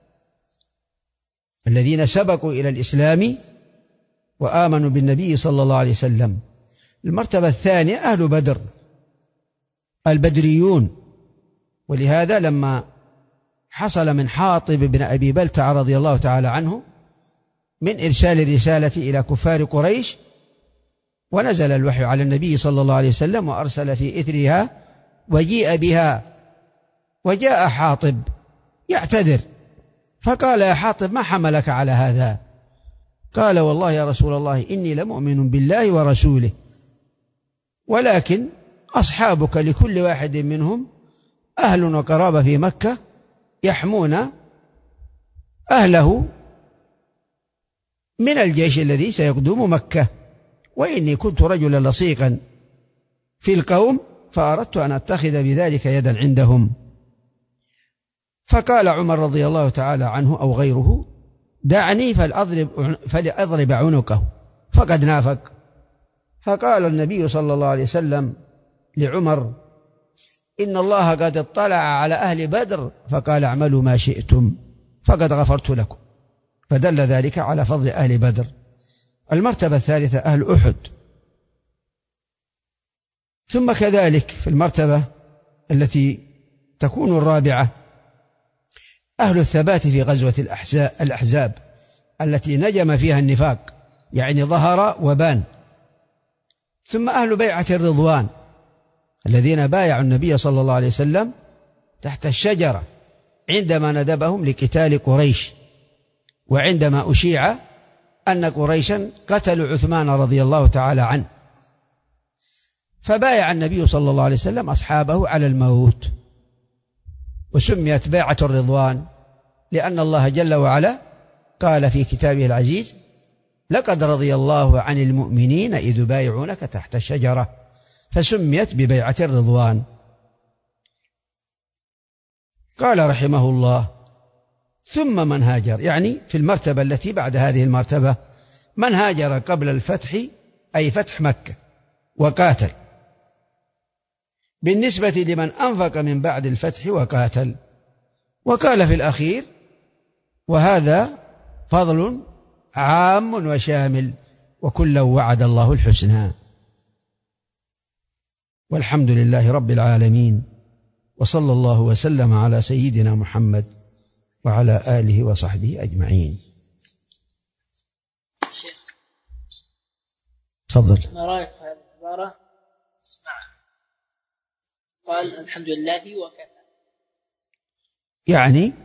الذين سبقوا إلى الإسلام وآمنوا بالنبي صلى الله عليه وسلم. المرتبة الثانية أهل بدر، البدريون. ولهذا لما حصل من حاطب بن أبي بلتع رضي الله تعالى عنه من إرسال الرسالة إلى كفار قريش، ونزل الوحي على النبي صلى الله عليه وسلم وأرسل في إثرها وجيء بها، وجاء حاطب يعتذر، فقال يا حاطب ما حملك على هذا؟ قال والله يا رسول الله إني لمؤمن بالله ورسوله، ولكن أصحابك لكل واحد منهم أهل وقرابة في مكة يحمون أهله من الجيش الذي سيقدم مكة، وإني كنت رجلا لصيقا في القوم فأردت أن أتخذ بذلك يدا عندهم. فقال عمر رضي الله تعالى عنه أو غيره دعني فلأضرب, فلأضرب عنقه فقد نافق. فقال النبي صلى الله عليه وسلم لعمر إن الله قد اطلع على أهل بدر فقال اعملوا ما شئتم فقد غفرت لكم، فدل ذلك على فضل أهل بدر. المرتبة الثالثة أهل أحد. ثم كذلك في المرتبة التي تكون الرابعة أهل الثبات في غزوة الأحزاب التي نجم فيها النفاق، يعني ظهر وبان. ثم أهل بيعة الرضوان الذين بايعوا النبي صلى الله عليه وسلم تحت الشجرة عندما ندبهم لقتال قريش، وعندما أشيع أن قريشا قتلوا عثمان رضي الله تعالى عنه، فبايع النبي صلى الله عليه وسلم أصحابه على الموت، وسميت بيعة الرضوان لأن الله جل وعلا قال في كتابه العزيز لقد رضي الله عن المؤمنين إذ بايعونك تحت الشجرة، فسميت ببيعة الرضوان. قال رحمه الله ثم من هاجر، يعني في المرتبة التي بعد هذه المرتبة من هاجر قبل الفتح أي فتح مكة وقاتل، بالنسبة لمن أنفق من بعد الفتح وقاتل. وقال في الأخير وهذا فضل عام وشامل وكلا وعد الله الحسنى. والحمد لله رب العالمين، وصلى الله وسلم على سيدنا محمد وعلى آله وصحبه أجمعين. شيخ تفضل. ما رأيك في هذه العبارة؟ اسمع، قال الحمد لله وكفى، يعني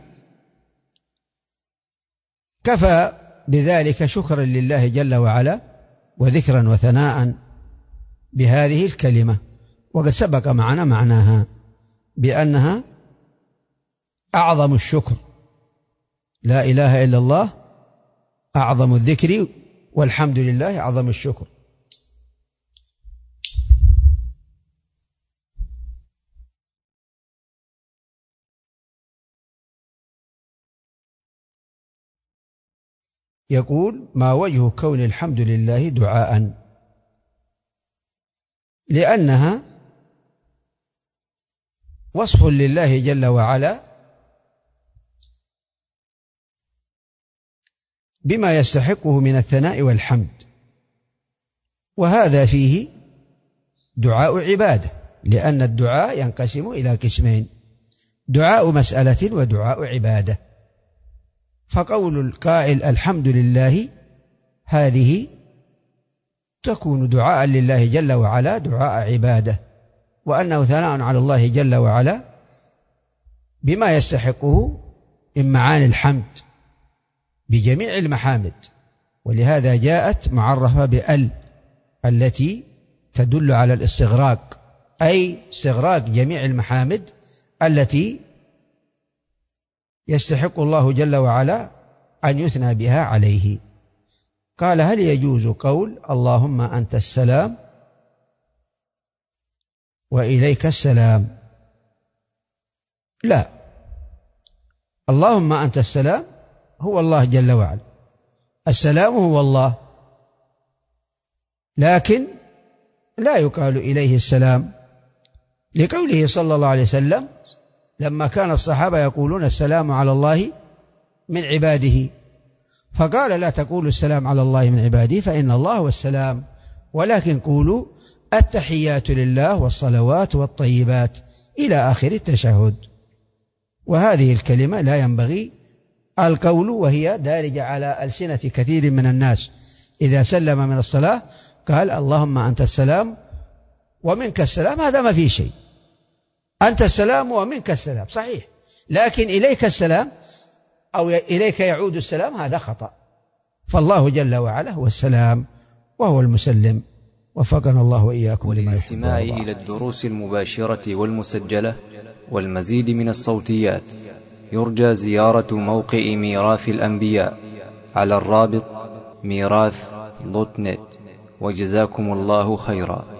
كفى بذلك شكرا لله جل وعلا وذكرا وثناء بهذه الكلمة. وقد سبق معنا معناها بأنها أعظم الشكر، لا إله إلا الله أعظم الذكر، والحمد لله أعظم الشكر. يقول ما وجه كون الحمد لله دعاء؟ لأنها وصف لله جل وعلا بما يستحقه من الثناء والحمد، وهذا فيه دعاء عبادة، لأن الدعاء ينقسم إلى قسمين: دعاء مسألة ودعاء عبادة. فقول القائل الحمد لله هذه تكون دعاء لله جل وعلا، دعاء عبادة، وأنه ثناء على الله جل وعلا بما يستحقه من معاني الحمد بجميع المحامد. ولهذا جاءت معرفة بأل التي تدل على الاستغراق، أي استغراق جميع المحامد التي يستحق الله جل وعلا أن يثنى بها عليه. قال: هل يجوز قول اللهم أنت السلام وإليك السلام؟ لا، اللهم أنت السلام هو الله جل وعلا، السلام هو الله، لكن لا يقال إليه السلام، لقوله صلى الله عليه وسلم لما كان الصحابة يقولون السلام على الله من عباده، فقال: لا تقولوا السلام على الله من عباده فإن الله هو السلام، ولكن قولوا التحيات لله والصلوات والطيبات إلى آخر التشهد. وهذه الكلمة لا ينبغي القول وهي دارجة على ألسنة كثير من الناس، إذا سلم من الصلاة قال اللهم أنت السلام ومنك السلام، هذا ما فيه شيء. أنت السلام ومنك السلام صحيح، لكن إليك السلام أو إليك يعود السلام هذا خطأ. فالله جل وعلا هو السلام وهو المسلم، وفقنا الله وإياكم. وللاستماع إلى الدروس المباشرة والمسجلة والمزيد من الصوتيات يرجى زيارة موقع ميراث الأنبياء على الرابط ميراث دوت نت. وجزاكم الله خيرا.